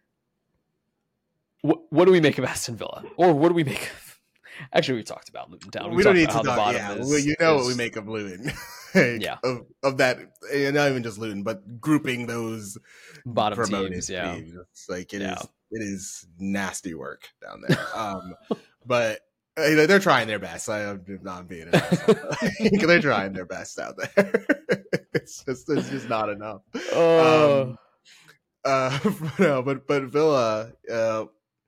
what, what do we make of Aston Villa? Or what do we make of... Actually, we talked about Luton Town. We, we don't need to talk. Yeah, is, well, you know is, what we make of Luton. like, yeah. Of, of that, and not even just Luton, but grouping those bottom teams. Yeah. Teams. It's like it yeah. is. It is nasty work down there. Um, but uh, they're trying their best. I am not being an asshole. They're trying their best out there. it's just it's just not enough. Uh, um, uh, no, but but Villa uh,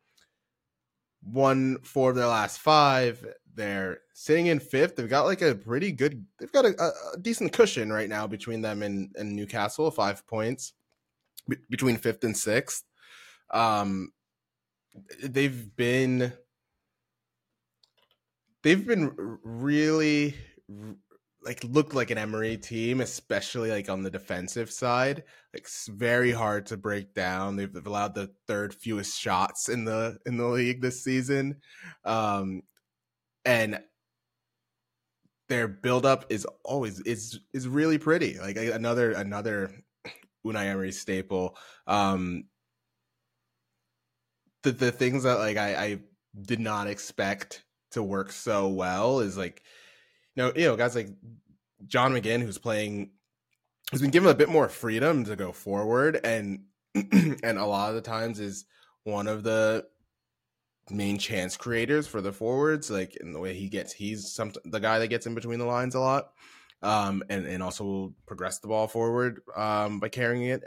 won four of their last five. They're sitting in fifth. They've got like a pretty good. They've got a, a decent cushion right now between them and, and Newcastle. Five points be, between fifth and sixth. Um, they've been, they've been really like looked like an Emery team, especially like on the defensive side. Like it's very hard to break down. They've, they've allowed the third fewest shots in the in the league this season, um, and their buildup is always is is really pretty. Like another another Unai Emery staple. Um, the the things that like I, I did not expect to work so well is like, you know, you know, guys like John McGinn, who's playing, who's been given a bit more freedom to go forward, and and a lot of the times is one of the main chance creators for the forwards, like in the way he gets, he's some the guy that gets in between the lines a lot, um, and and also will progress the ball forward um, by carrying it.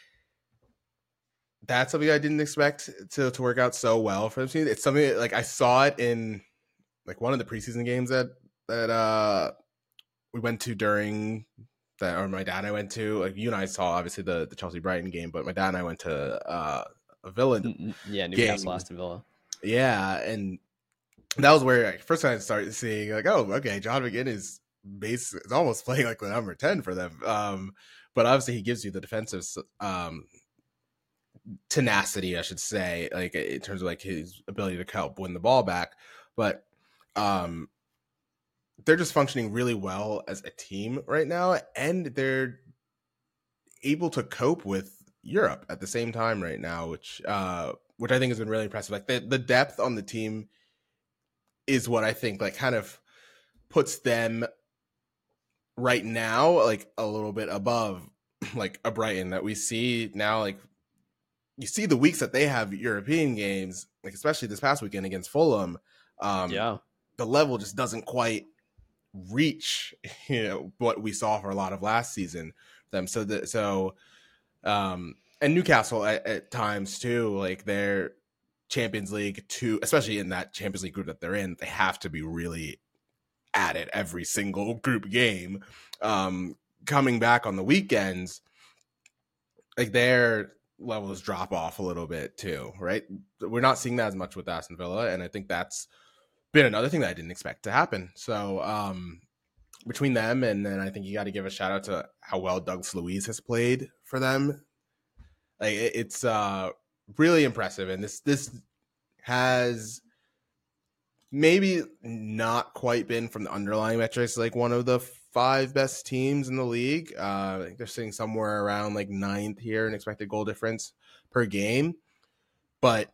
That's something I didn't expect to to work out so well for the team. It's something that, like I saw it in like one of the preseason games that that uh, we went to during that, or my dad and I went to. Like you and I saw obviously the the Chelsea Brighton game, but my dad and I went to uh, a Villa, yeah, Newcastle Aston Villa. Yeah, and that was where I first time I started seeing like, oh, okay, John McGinn is base is almost playing like the number ten for them. Um, but obviously he gives you the defensive um, tenacity, I should say, like in terms of like his ability to help win the ball back. But um, they're just functioning really well as a team right now, and they're able to cope with Europe at the same time right now, which uh, which I think has been really impressive. Like the, the depth on the team is what I think like kind of puts them right now like a little bit above like a Brighton that we see now. Like you see the weeks that they have European games, like especially this past weekend against Fulham. Um, yeah, the level just doesn't quite reach, you know, what we saw for a lot of last season. Them so that so. Um, and Newcastle at, at times too, like their Champions League two, especially in that Champions League group that they're in, they have to be really at it every single group game. Um, coming back on the weekends, like their levels drop off a little bit too, right? We're not seeing that as much with Aston Villa, and I think that's been another thing that I didn't expect to happen. So um, between them, and then I think you got to give a shout out to how well Douglas Luiz has played for them. Like it's uh, really impressive, and this this has maybe not quite been from the underlying metrics like one of the five best teams in the league. Uh, I think they're sitting somewhere around like ninth here in expected goal difference per game, but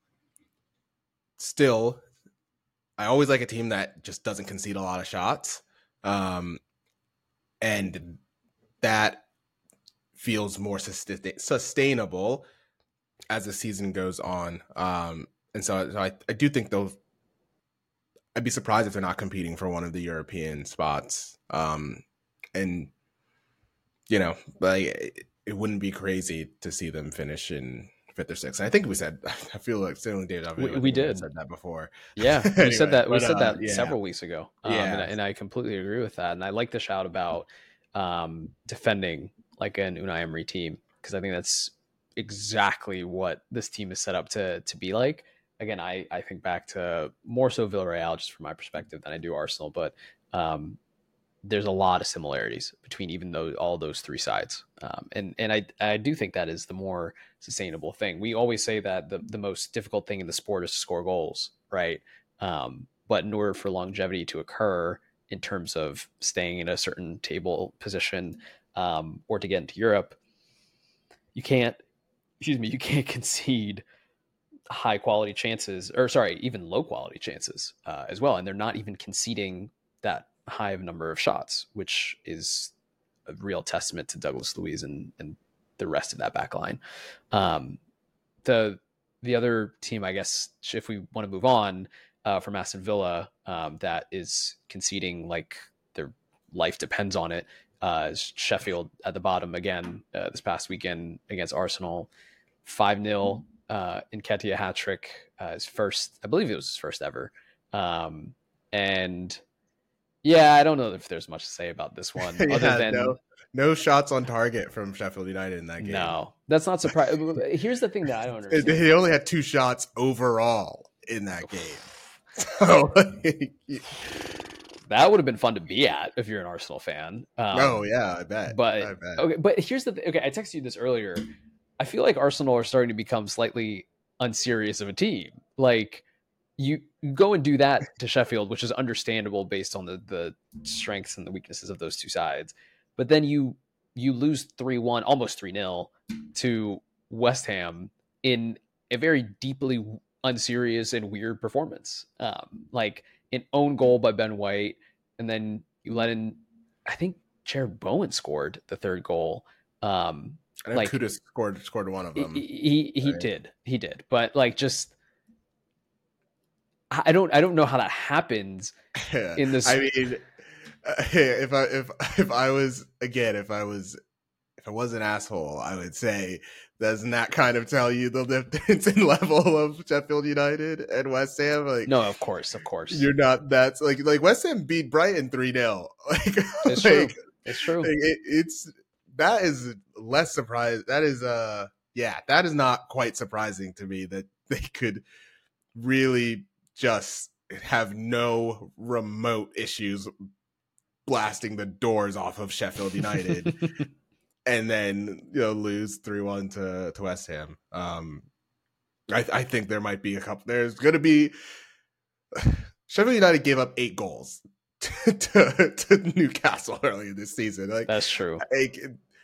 still, I always like a team that just doesn't concede a lot of shots, um, and that feels more sustain- sustainable as the season goes on. Um, and so, so I, I do think they'll, I'd be surprised if they're not competing for one of the European spots. Um, and, you know, like it, it wouldn't be crazy to see them finish in fifth or sixth. And I think we said, I feel like certainly David, we, we did said that before. Yeah, we anyway, said that. We but, said that uh, yeah. several weeks ago. Um, yeah. and, and I completely agree with that. And I like the shout about um, defending like an Unai Emery team, because I think that's exactly what this team is set up to to be like. Again, I, I think back to more so Villarreal, just from my perspective, than I do Arsenal, but um, there's a lot of similarities between even those all those three sides, um, and and I I do think that is the more sustainable thing. We always say that the the most difficult thing in the sport is to score goals, right? Um, but in order for longevity to occur in terms of staying in a certain table position, um, or to get into Europe, you can't, excuse me, you can't concede high quality chances, or sorry, even low quality chances uh, as well. And they're not even conceding that high of a number of shots, which is a real testament to Douglas Luiz and, and the rest of that back line. Um, the, the other team, I guess, if we want to move on uh, from Aston Villa, um, that is conceding like their life depends on it, Uh, is Sheffield at the bottom again uh, this past weekend against Arsenal, five nil. Uh, Nketiah hat trick, uh, his first, I believe it was his first ever. Um, and yeah, I don't know if there's much to say about this one yeah, other than no, no shots on target from Sheffield United in that game. No, that's not surprising. Here's the thing that I don't understand. He only had two shots overall in that game. So that would have been fun to be at if you're an Arsenal fan. Um, oh yeah, I bet. But I bet. okay, but here's the th- okay. I texted you this earlier. I feel like Arsenal are starting to become slightly unserious of a team. Like you go and do that to Sheffield, which is understandable based on the the strengths and the weaknesses of those two sides. But then you you lose three one, almost three nil to West Ham in a very deeply unserious and weird performance. Um, like an own goal by Ben White, and then you let in, I think Jared Bowen scored the third goal. Um, I know like Kudus scored scored one of them. He he, he right? did he did, but like just I don't I don't know how that happens Yeah. in this. I mean, uh, if I if if I was again if I was if I was an asshole, I would say, doesn't that kind of tell you the difference in level of Sheffield United and West Ham? Like, no, of course, of course, you're not. That's like like West Ham beat Brighton three nil. Like, it's like, true, it's true. Like it, it's that is less surprise. That is uh yeah, that is not quite surprising to me that they could really just have no remote issues blasting the doors off of Sheffield United and then, you know, lose three one to, to West Ham. Um, I, I think there might be a couple. There's going to be Sheffield United gave up eight goals to, to, to Newcastle earlier this season. Like, That's true. Like,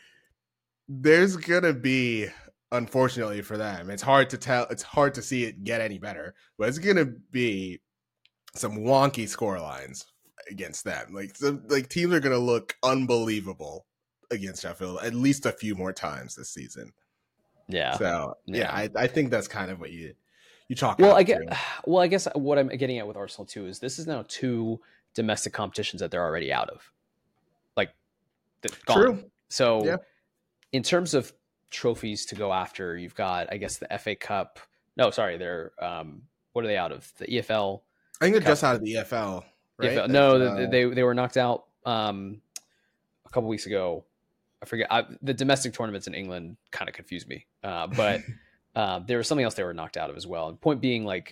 there's going to be, unfortunately for them, it's hard to tell. It's hard to see it get any better, but it's going to be some wonky score lines against them. Like, some, like teams are going to look unbelievable against Sheffield at least a few more times this season. Yeah. So yeah, yeah I, I think that's kind of what you you talk. Well, I get. Well, I guess what I'm getting at with Arsenal too is this is now two domestic competitions that they're already out of. Like, gone. True. So, yeah. in terms of trophies to go after, you've got, I guess, the F A Cup. No, sorry, they're um, what are they out of? The E F L. I think they're Cup. Just out of the E F L. Right? E F L. No, uh, they they were knocked out um, a couple weeks ago. I forget. I, the domestic tournaments in England kind of confused me, uh, but uh, there was something else they were knocked out of as well. And point being, like,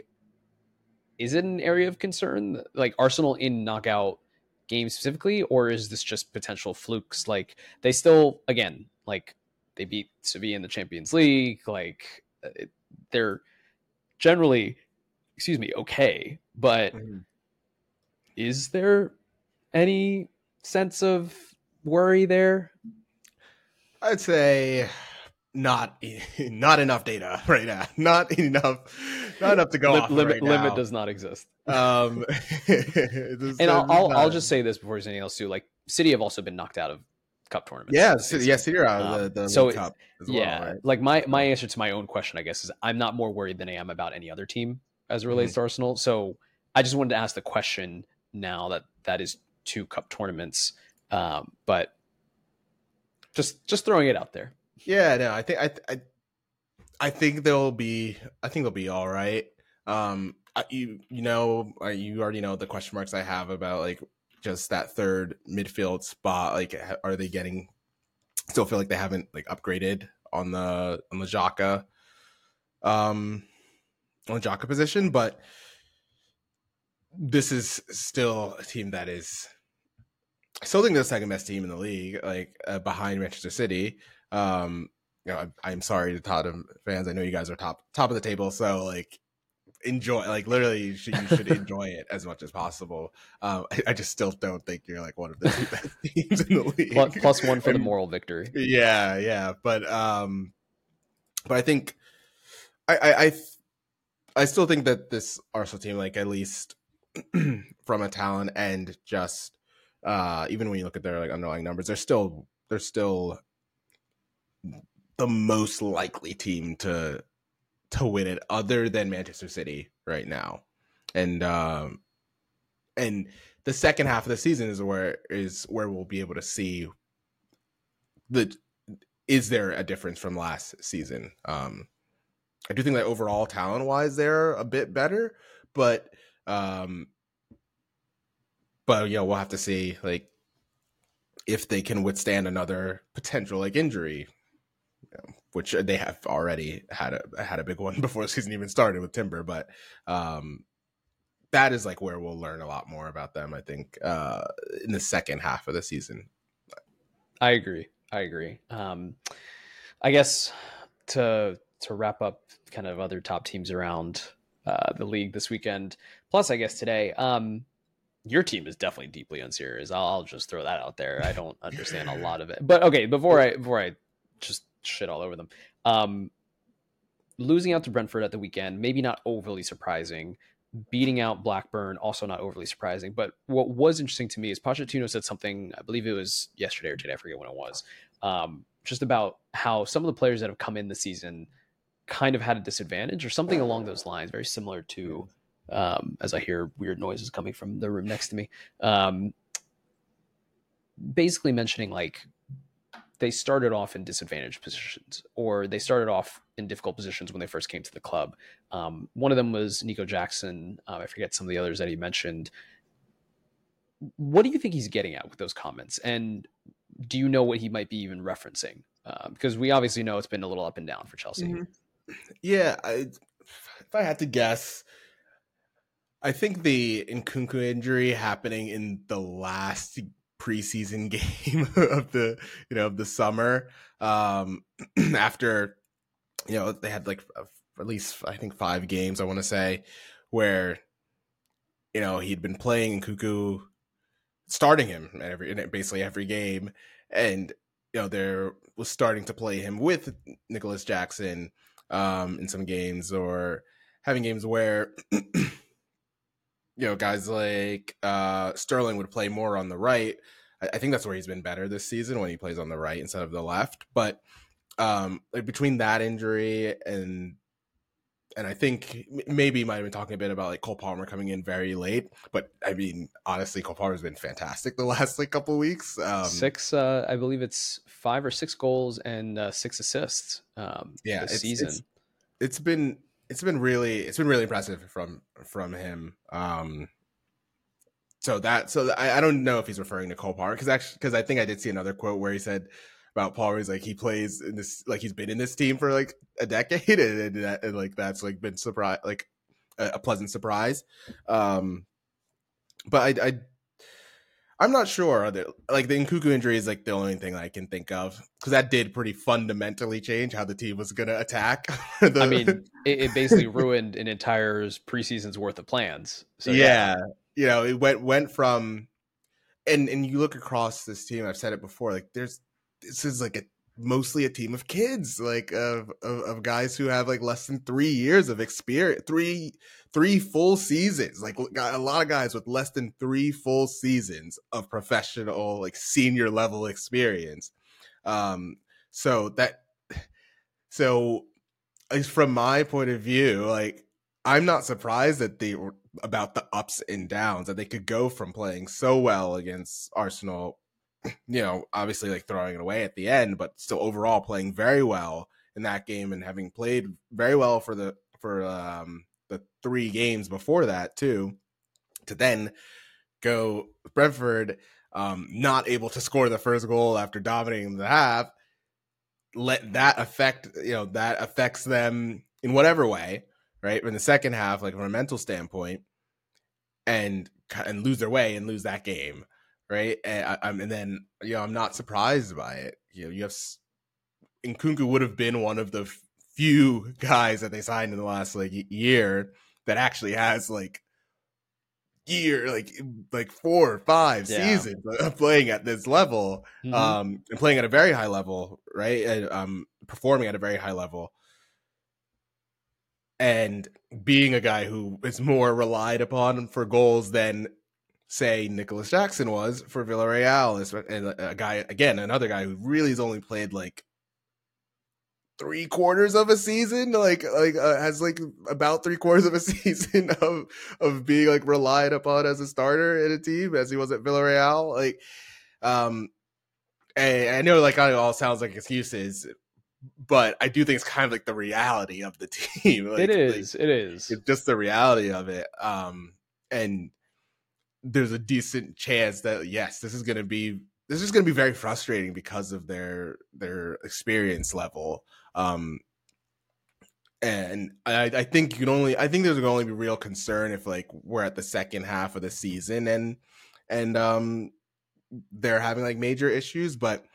is it an area of concern, like Arsenal in knockout games specifically, or is this just potential flukes? Like, they still, again, like, they beat Sevilla in the Champions League. Like, it, they're generally, excuse me, okay. But mm-hmm. is there any sense of worry there? I'd say not not enough data right now. Not enough. Not enough to go Lim- off limit. Right now. Limit does not exist. Um, and I'll I'll, I'll just say this before there's anything else too. Like, City have also been knocked out of cup tournaments. Yeah, City, yeah, City are out of the, the um, so cup as yeah, well, right? Like my my answer to my own question, I guess, is I'm not more worried than I am about any other team as it relates mm-hmm. to Arsenal. So I just wanted to ask the question now that that is two cup tournaments, um, but just just throwing it out there. Yeah, no, I think I I, I think they'll be I think they'll be all right. Um, I, you you know you already know the question marks I have about, like, just that third midfield spot. Like, are they getting? Still feel like they haven't, like, upgraded on the on the Xhaka, um, on the Xhaka position, but this is still a team that is. I still think they're the second best team in the league, like, uh, behind Manchester City. Um, you know, I, I'm sorry to Tottenham fans. I know you guys are top top of the table, so, like, enjoy. Like, literally, you should, you should enjoy it as much as possible. Um, I, I just still don't think you're, like, one of the two best teams in the league. Plus, plus one for and, the moral victory. Yeah, yeah, but um, but I think I I I, I still think that this Arsenal team, like, at least from a talent and just. Uh, even when you look at their, like, underlying numbers, they're still they're still the most likely team to to win it, other than Manchester City right now. And um, and the second half of the season is where is where we'll be able to see the is there a difference from last season. Um, I do think that overall talent wise they're a bit better, but. Um, But, you know, we'll have to see, like, if they can withstand another potential, like, injury, you know, which they have already had a had a big one before the season even started with Timber. But um, that is, like, where we'll learn a lot more about them, I think, uh, in the second half of the season. I agree. I agree. Um, I guess to to wrap up kind of other top teams around uh, the league this weekend. Plus, I guess today. Um, your team is definitely deeply unserious. I'll, I'll just throw that out there. I don't understand a lot of it. But okay, before I before I just shit all over them, um, losing out to Brentford at the weekend, maybe not overly surprising. Beating out Blackburn, also not overly surprising. But what was interesting to me is Pochettino said something, I believe it was yesterday or today, I forget when it was, um, just about how some of the players that have come in the season kind of had a disadvantage or something along those lines, very similar to, um, as I hear weird noises coming from the room next to me, um, basically mentioning like they started off in disadvantaged positions or they started off in difficult positions when they first came to the club. Um, one of them was Nico Jackson. Uh, I forget some of the others that he mentioned. What do you think he's getting at with those comments? And do you know what he might be even referencing? Uh, because we obviously know it's been a little up and down for Chelsea. Mm-hmm. Yeah. I, if I had to guess, I think the Nkunku injury happening in the last preseason game of the, you know, of the summer, um, after, you know, they had like at least, I think five games, I want to say, where, you know, he'd been playing Nkunku, starting him in every, in basically every game. And, you know, there was starting to play him with Nicholas Jackson um, in some games, or having games where, you know, guys like uh, Sterling would play more on the right. I, I think that's where he's been better this season, when he plays on the right instead of the left. But um, like between that injury and and I think maybe might have been talking a bit about like Cole Palmer coming in very late, but I mean honestly, Cole Palmer's been fantastic the last like couple of weeks. Um, six, uh, I believe it's five or six goals and uh, six assists. Um, yeah, this it's, season. It's, it's been it's been really it's been really impressive from from him. Um, so that so I, I don't know if he's referring to Cole Palmer, because actually because I think I did see another quote where he said about Palmer, he's like he plays in this, like he's been in this team for like a decade, and, and, that, and like that's like been surprise like a, a pleasant surprise. Um, but I, I I'm not sure. Like the Nkunku injury is like the only thing I can think of, because that did pretty fundamentally change how the team was going to attack. the... I mean, it, it basically ruined an entire preseason's worth of plans. So yeah, yeah, you know, it went went from, and and you look across this team. I've said it before. Like there's this is like a mostly a team of kids, like of, of of guys who have like less than three years of experience, three three full seasons. Like a lot of guys with less than three full seasons of professional, like senior level experience. Um, so that so from my point of view, like I'm not surprised that they were about the ups and downs, that they could go from playing so well against Arsenal, you know, obviously like throwing it away at the end, but still overall playing very well in that game, and having played very well for the for um, the three games before that too, to then go Brentford, um, not able to score the first goal after dominating the half. Let that affect, you know, that affects them in whatever way, right? In the second half, like from a mental standpoint, and and lose their way and lose that game, right? And, I, and then, you know, I'm not surprised by it. You know, you have Nkunku would have been one of the few guys that they signed in the last like year that actually has like year like like four or five yeah. seasons of playing at this level, mm-hmm. um, and playing at a very high level, right? And um, performing at a very high level, and being a guy who is more relied upon for goals than, say, Nicholas Jackson was for Villarreal, and a guy, again, another guy who really has only played like three quarters of a season, like like uh, has like about three quarters of a season of of being like relied upon as a starter in a team, as he was at Villarreal. Like, um, and I know like it all sounds like excuses, but I do think it's kind of like the reality of the team. Like, it is. Like, it is. It's just the reality of it. Um, and there's a decent chance that yes, this is going to be this is going to be very frustrating because of their their experience level. Um, and I, I think you can only I think there's going to only be real concern if like we're at the second half of the season and and um they're having like major issues. But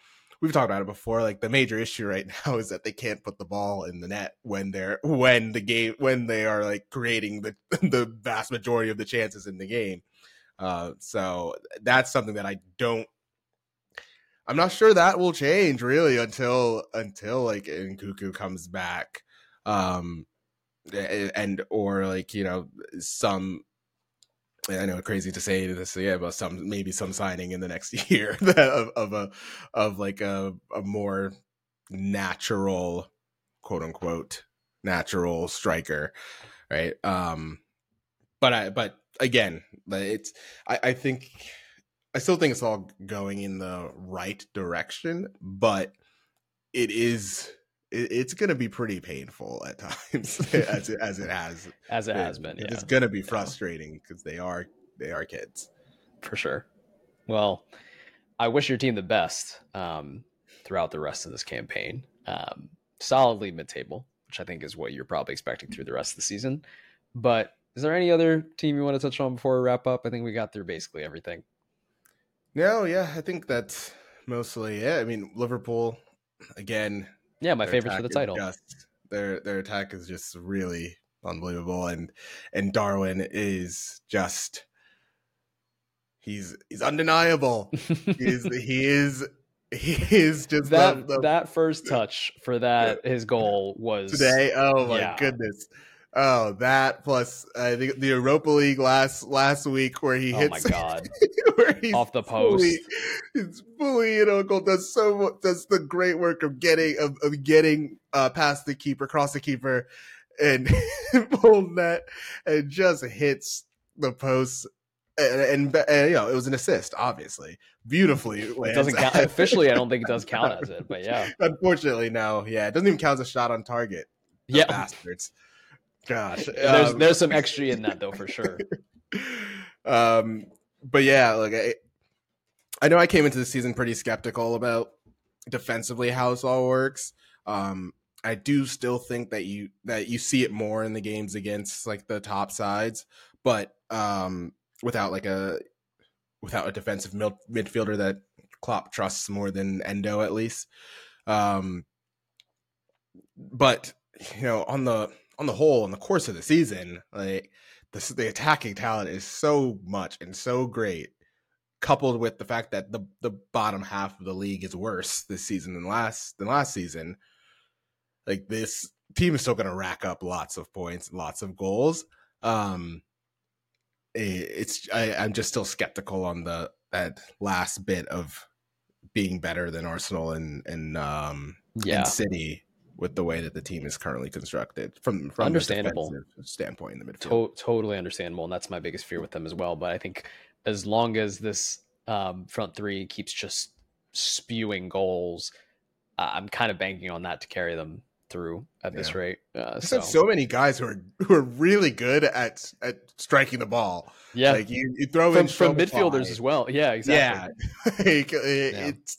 we've talked about it before. Like the major issue right now is that they can't put the ball in the net when they're when the game when they are like creating the the vast majority of the chances in the game. Uh, so that's something that I don't. I'm not sure that will change really until until like Nkunku comes back, um, and or like you know some. I know it's crazy to say this, yeah, but some maybe some signing in the next year of, of a of like a, a more natural, quote unquote, natural striker, right? Um, but I but again, it's I, I think I still think it's all going in the right direction, but it is it, it's going to be pretty painful at times as it, as it has as it has been. Yeah. It's going to be frustrating because they are they are kids for sure. Well, I wish your team the best um, throughout the rest of this campaign. Um, solidly mid-table, which I think is what you're probably expecting through the rest of the season. But is there any other team you want to touch on before we wrap up? I think we got through basically everything. No, yeah, I think that's mostly it. I mean, Liverpool, again. Yeah, my favorites for the title. Just, their their attack is just really unbelievable, and and Darwin is just he's he's undeniable. he is he is he is just that the, the, that first touch for that yeah. his goal was today. Oh my yeah. goodness. Oh, that plus I think the Europa League last last week where he oh hits my god where he's off the post. Fully, it's fully you know does so does the great work of getting of, of getting uh, past the keeper, cross the keeper, and full net, and just hits the post. And, and, and you know it was an assist, obviously, beautifully. It doesn't count officially. I don't think it does count as it, but yeah. Unfortunately, no. Yeah, it doesn't even count as a shot on target. Those yeah, bastards. Gosh, there's um, there's some extra in that though for sure. um, but yeah, like I, I know I came into the season pretty skeptical about defensively how this all works. Um, I do still think that you that you see it more in the games against like the top sides, but um, without like a without a defensive mid- midfielder that Klopp trusts more than Endo at least. Um, but you know on the on the whole, in the course of the season, like the, the attacking talent is so much and so great, coupled with the fact that the the bottom half of the league is worse this season than last than last season. Like this team is still going to rack up lots of points, lots of goals. Um, it's I, I'm just still skeptical on the that last bit of being better than Arsenal and and um yeah. and City. With the way that the team is currently constructed from, from understandable a standpoint in the midfield. To- totally understandable. And that's my biggest fear with them as well. But I think as long as this um, front three keeps just spewing goals, uh, I'm kind of banking on that to carry them through at this yeah. rate. Uh, so. so many guys who are who are really good at at striking the ball. Yeah, like you, you throw from, in from midfielders as well. Yeah, exactly. Yeah, like, it, yeah. it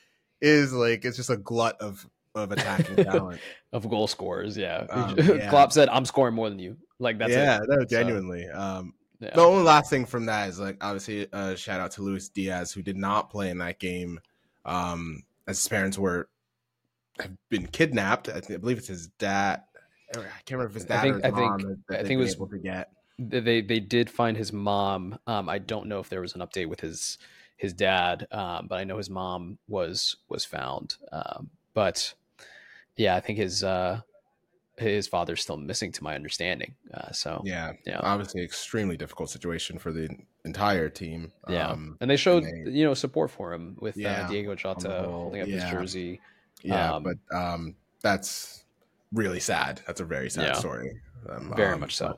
is like it's just a glut of. Of attacking talent of goal scorers, yeah. Um, yeah. Klopp said, "I'm scoring more than you." Like that's yeah, it. no, genuinely. So, um, yeah. The only last thing from that is like obviously a uh, shout out to Luis Diaz who did not play in that game, um, as his parents were have been kidnapped. I, think, I believe it's his dad. I can't remember if his dad I think, or his I mom. think, that, that I think it was able to get. They they did find his mom. Um, I don't know if there was an update with his his dad, um, but I know his mom was was found. Um, but yeah, I think his uh, his father's still missing, to my understanding. Uh, so yeah, yeah, obviously extremely difficult situation for the entire team. Yeah, um, and they showed and they, you know support for him with yeah, uh, Diego Jota holding up yeah. his jersey. Yeah, um, but um, that's really sad. That's a very sad yeah, story. Um, very um, much so.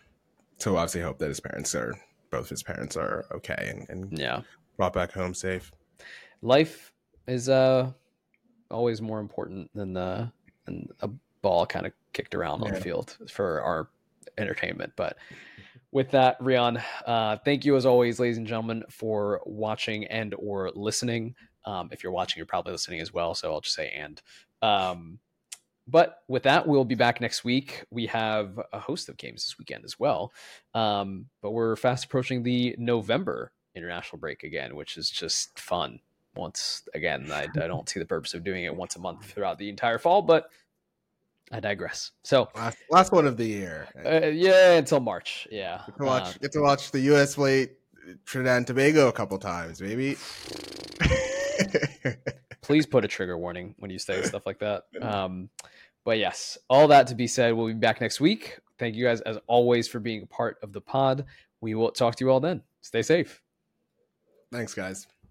So obviously, hope that his parents are both his parents are okay and, and yeah, brought back home safe. Life is uh always more important than the than a ball kind of kicked around yeah. on the field for our entertainment. But with that, Rian, uh, thank you as always, ladies and gentlemen, for watching and or listening. Um, if you're watching, you're probably listening as well. So I'll just say and. Um, but with that, we'll be back next week. We have a host of games this weekend as well. Um, but we're fast approaching the November international break again, which is just fun. once again. I, I don't see the purpose of doing it once a month throughout the entire fall, but I digress. So last, last one of the year. Uh, yeah, until March. Yeah. Get to watch, Uh, get to watch the U S play Trinidad and Tobago a couple times, maybe. Please put a trigger warning when you say stuff like that. Um, but yes, all that to be said, we'll be back next week. Thank you guys, as always, for being a part of the pod. We will talk to you all then. Stay safe. Thanks, guys.